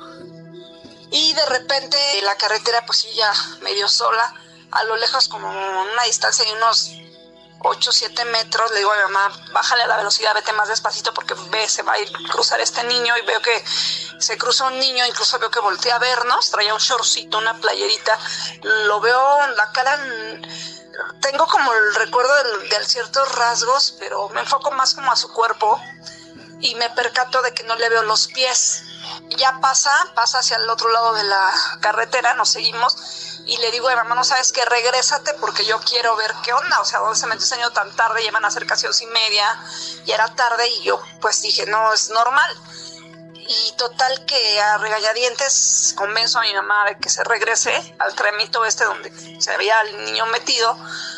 Y de repente la carretera, pues sí, ya medio sola, a lo lejos como una distancia de unos ocho o siete metros, le digo a mi mamá, bájale a la velocidad, vete más despacito porque ve, se va a ir a cruzar este niño, y veo que se cruza un niño, incluso veo que voltea a vernos, traía un shortcito, una playerita, lo veo en la cara, tengo como el recuerdo de, de ciertos rasgos, pero me enfoco más como a su cuerpo y me percato de que no le veo los pies. Ya pasa, pasa hacia el otro lado de la carretera, nos seguimos y le digo a mi mamá, no sabes qué, regrésate porque yo quiero ver qué onda, o sea, ¿dónde se metió ese niño tan tarde? Llevan a ser casi once y media, y era tarde y yo pues dije, no, es normal. Y total que a regañadientes convenzo a mi mamá de que se regrese al tramito este donde se había el niño metido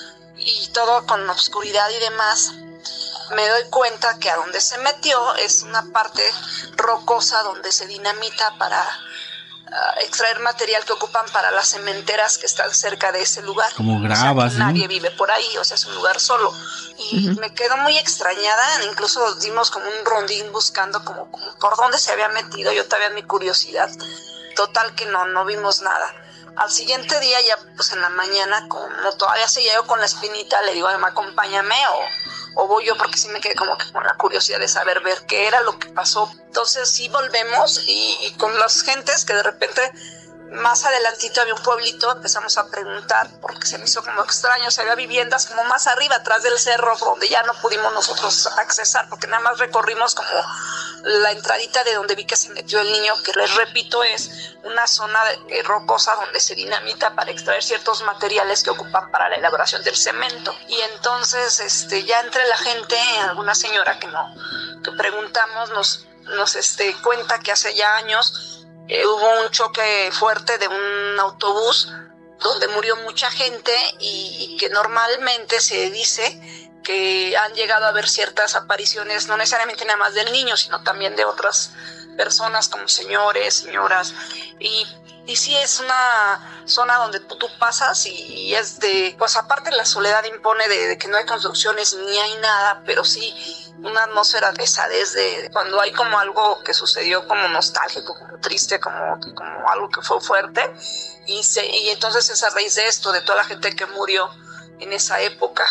y todo con obscuridad y demás. Me doy cuenta que a donde se metió es una parte rocosa donde se dinamita para uh, extraer material que ocupan para las cementeras que están cerca de ese lugar. Como gravas, o sea, nadie vive por ahí, o sea, es un lugar solo. Y uh-huh. me quedo muy extrañada, incluso dimos como un rondín buscando como, como por dónde se había metido, yo todavía en mi curiosidad. Total que no, no vimos nada. Al siguiente día, ya pues en la mañana, como todavía seguía yo con la espinita, le digo a mi mamá, acompáñame o, o voy yo, porque sí me quedé como que con la curiosidad de saber, ver qué era lo que pasó. Entonces sí volvemos y, y con las gentes que de repente más adelantito había un pueblito, empezamos a preguntar porque se me hizo como extraño, se había viviendas como más arriba, atrás del cerro, donde ya no pudimos nosotros accesar, porque nada más recorrimos como la entradita de donde vi que se metió el niño, que les repito es una zona de, rocosa donde se dinamita para extraer ciertos materiales que ocupan para la elaboración del cemento. Y entonces este ya entre la gente, alguna señora que no que preguntamos nos, nos este, cuenta que hace ya años Eh, hubo un choque fuerte de un autobús donde murió mucha gente y, y que normalmente se dice que han llegado a ver ciertas apariciones, no necesariamente nada más del niño, sino también de otras personas como señores, señoras. Y, y sí es una zona donde tú, tú pasas y, y es de, pues aparte la soledad impone de, de que no hay construcciones ni hay nada, pero sí una atmósfera de pesadez de cuando hay como algo que sucedió como nostálgico, como triste, como, como algo que fue fuerte, y, se, y entonces es a raíz de esto, de toda la gente que murió en esa época.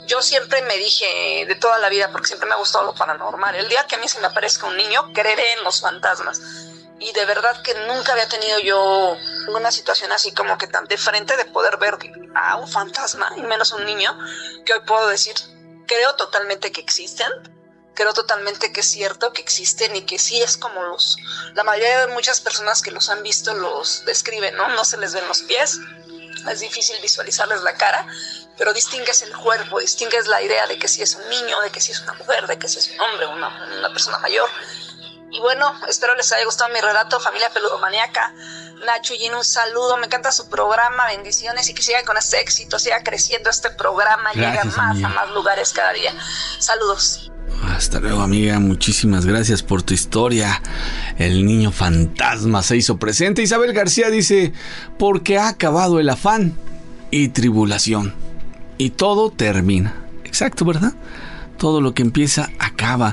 yo siempre me dije de toda la vida, porque siempre me ha gustado lo paranormal, el día que a mí se me aparezca un niño, creeré en los fantasmas. Y de verdad que nunca había tenido yo una situación así como que tan de frente de poder ver a un fantasma, y menos un niño, que hoy puedo decir, creo totalmente que existen. Creo totalmente que es cierto que existen y que sí es como los... La mayoría de muchas personas que los han visto los describen, ¿no? No se les ven los pies, es difícil visualizarles la cara, pero distingues el cuerpo, distingues la idea de que sí es un niño, de que sí es una mujer, de que sí es un hombre, una, una persona mayor. Y bueno, espero les haya gustado mi relato, familia peludomaníaca. Nacho y Gina, un saludo, me encanta su programa, bendiciones y que siga con este éxito, siga creciendo este programa, llegue a más, amiga. a más lugares cada día. Saludos. Hasta luego, amiga, muchísimas gracias por tu historia. El niño fantasma se hizo presente. Isabel García dice, porque ha acabado el afán y tribulación y todo termina. Exacto, ¿verdad? Todo lo que empieza acaba.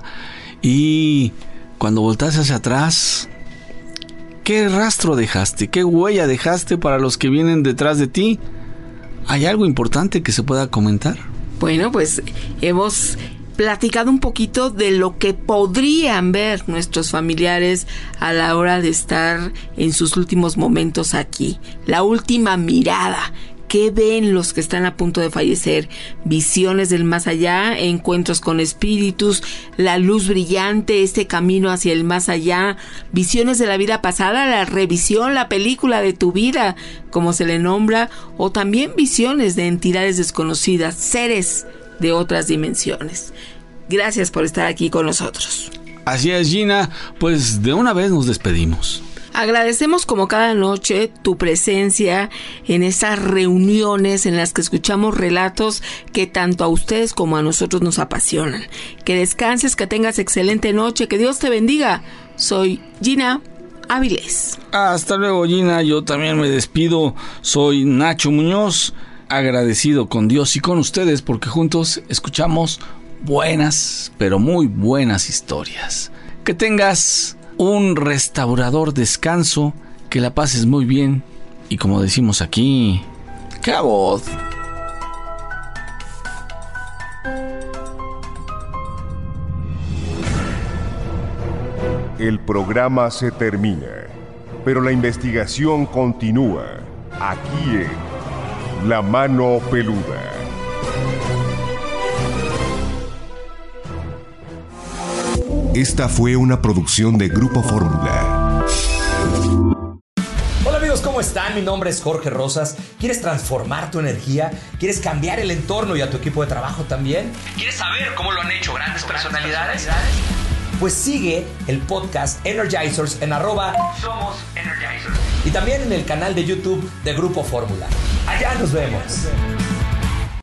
Y cuando volteas hacia atrás, ¿qué rastro dejaste? ¿Qué huella dejaste para los que vienen detrás de ti? ¿Hay algo importante que se pueda comentar? Bueno, pues hemos platicado un poquito de lo que podrían ver nuestros familiares a la hora de estar en sus últimos momentos aquí. La última mirada. ¿Qué ven los que están a punto de fallecer? Visiones del más allá, encuentros con espíritus, la luz brillante, este camino hacia el más allá, visiones de la vida pasada, la revisión, la película de tu vida, como se le nombra, o también visiones de entidades desconocidas, seres de otras dimensiones. Gracias por estar aquí con nosotros. Así es, Gina, pues de una vez nos despedimos. Agradecemos como cada noche tu presencia en estas reuniones en las que escuchamos relatos que tanto a ustedes como a nosotros nos apasionan. Que descanses, que tengas excelente noche, que Dios te bendiga. Soy Gina Áviles. Hasta luego, Gina, yo también me despido. Soy Nacho Muñoz, agradecido con Dios y con ustedes porque juntos escuchamos buenas, pero muy buenas historias. Que tengas un restaurador descanso, que la pases muy bien y como decimos aquí, ¡qué voz! El programa se termina, pero la investigación continúa aquí en La Mano Peluda. Esta fue una producción de Grupo Fórmula. Hola amigos, ¿cómo están? Mi nombre es Jorge Rosas. ¿Quieres transformar tu energía? ¿Quieres cambiar el entorno y a tu equipo de trabajo también? ¿Quieres saber cómo lo han hecho grandes personalidades? Pues sigue el podcast Energizers en arroba Somos Energizers. Y también en el canal de YouTube de Grupo Fórmula. Allá nos vemos.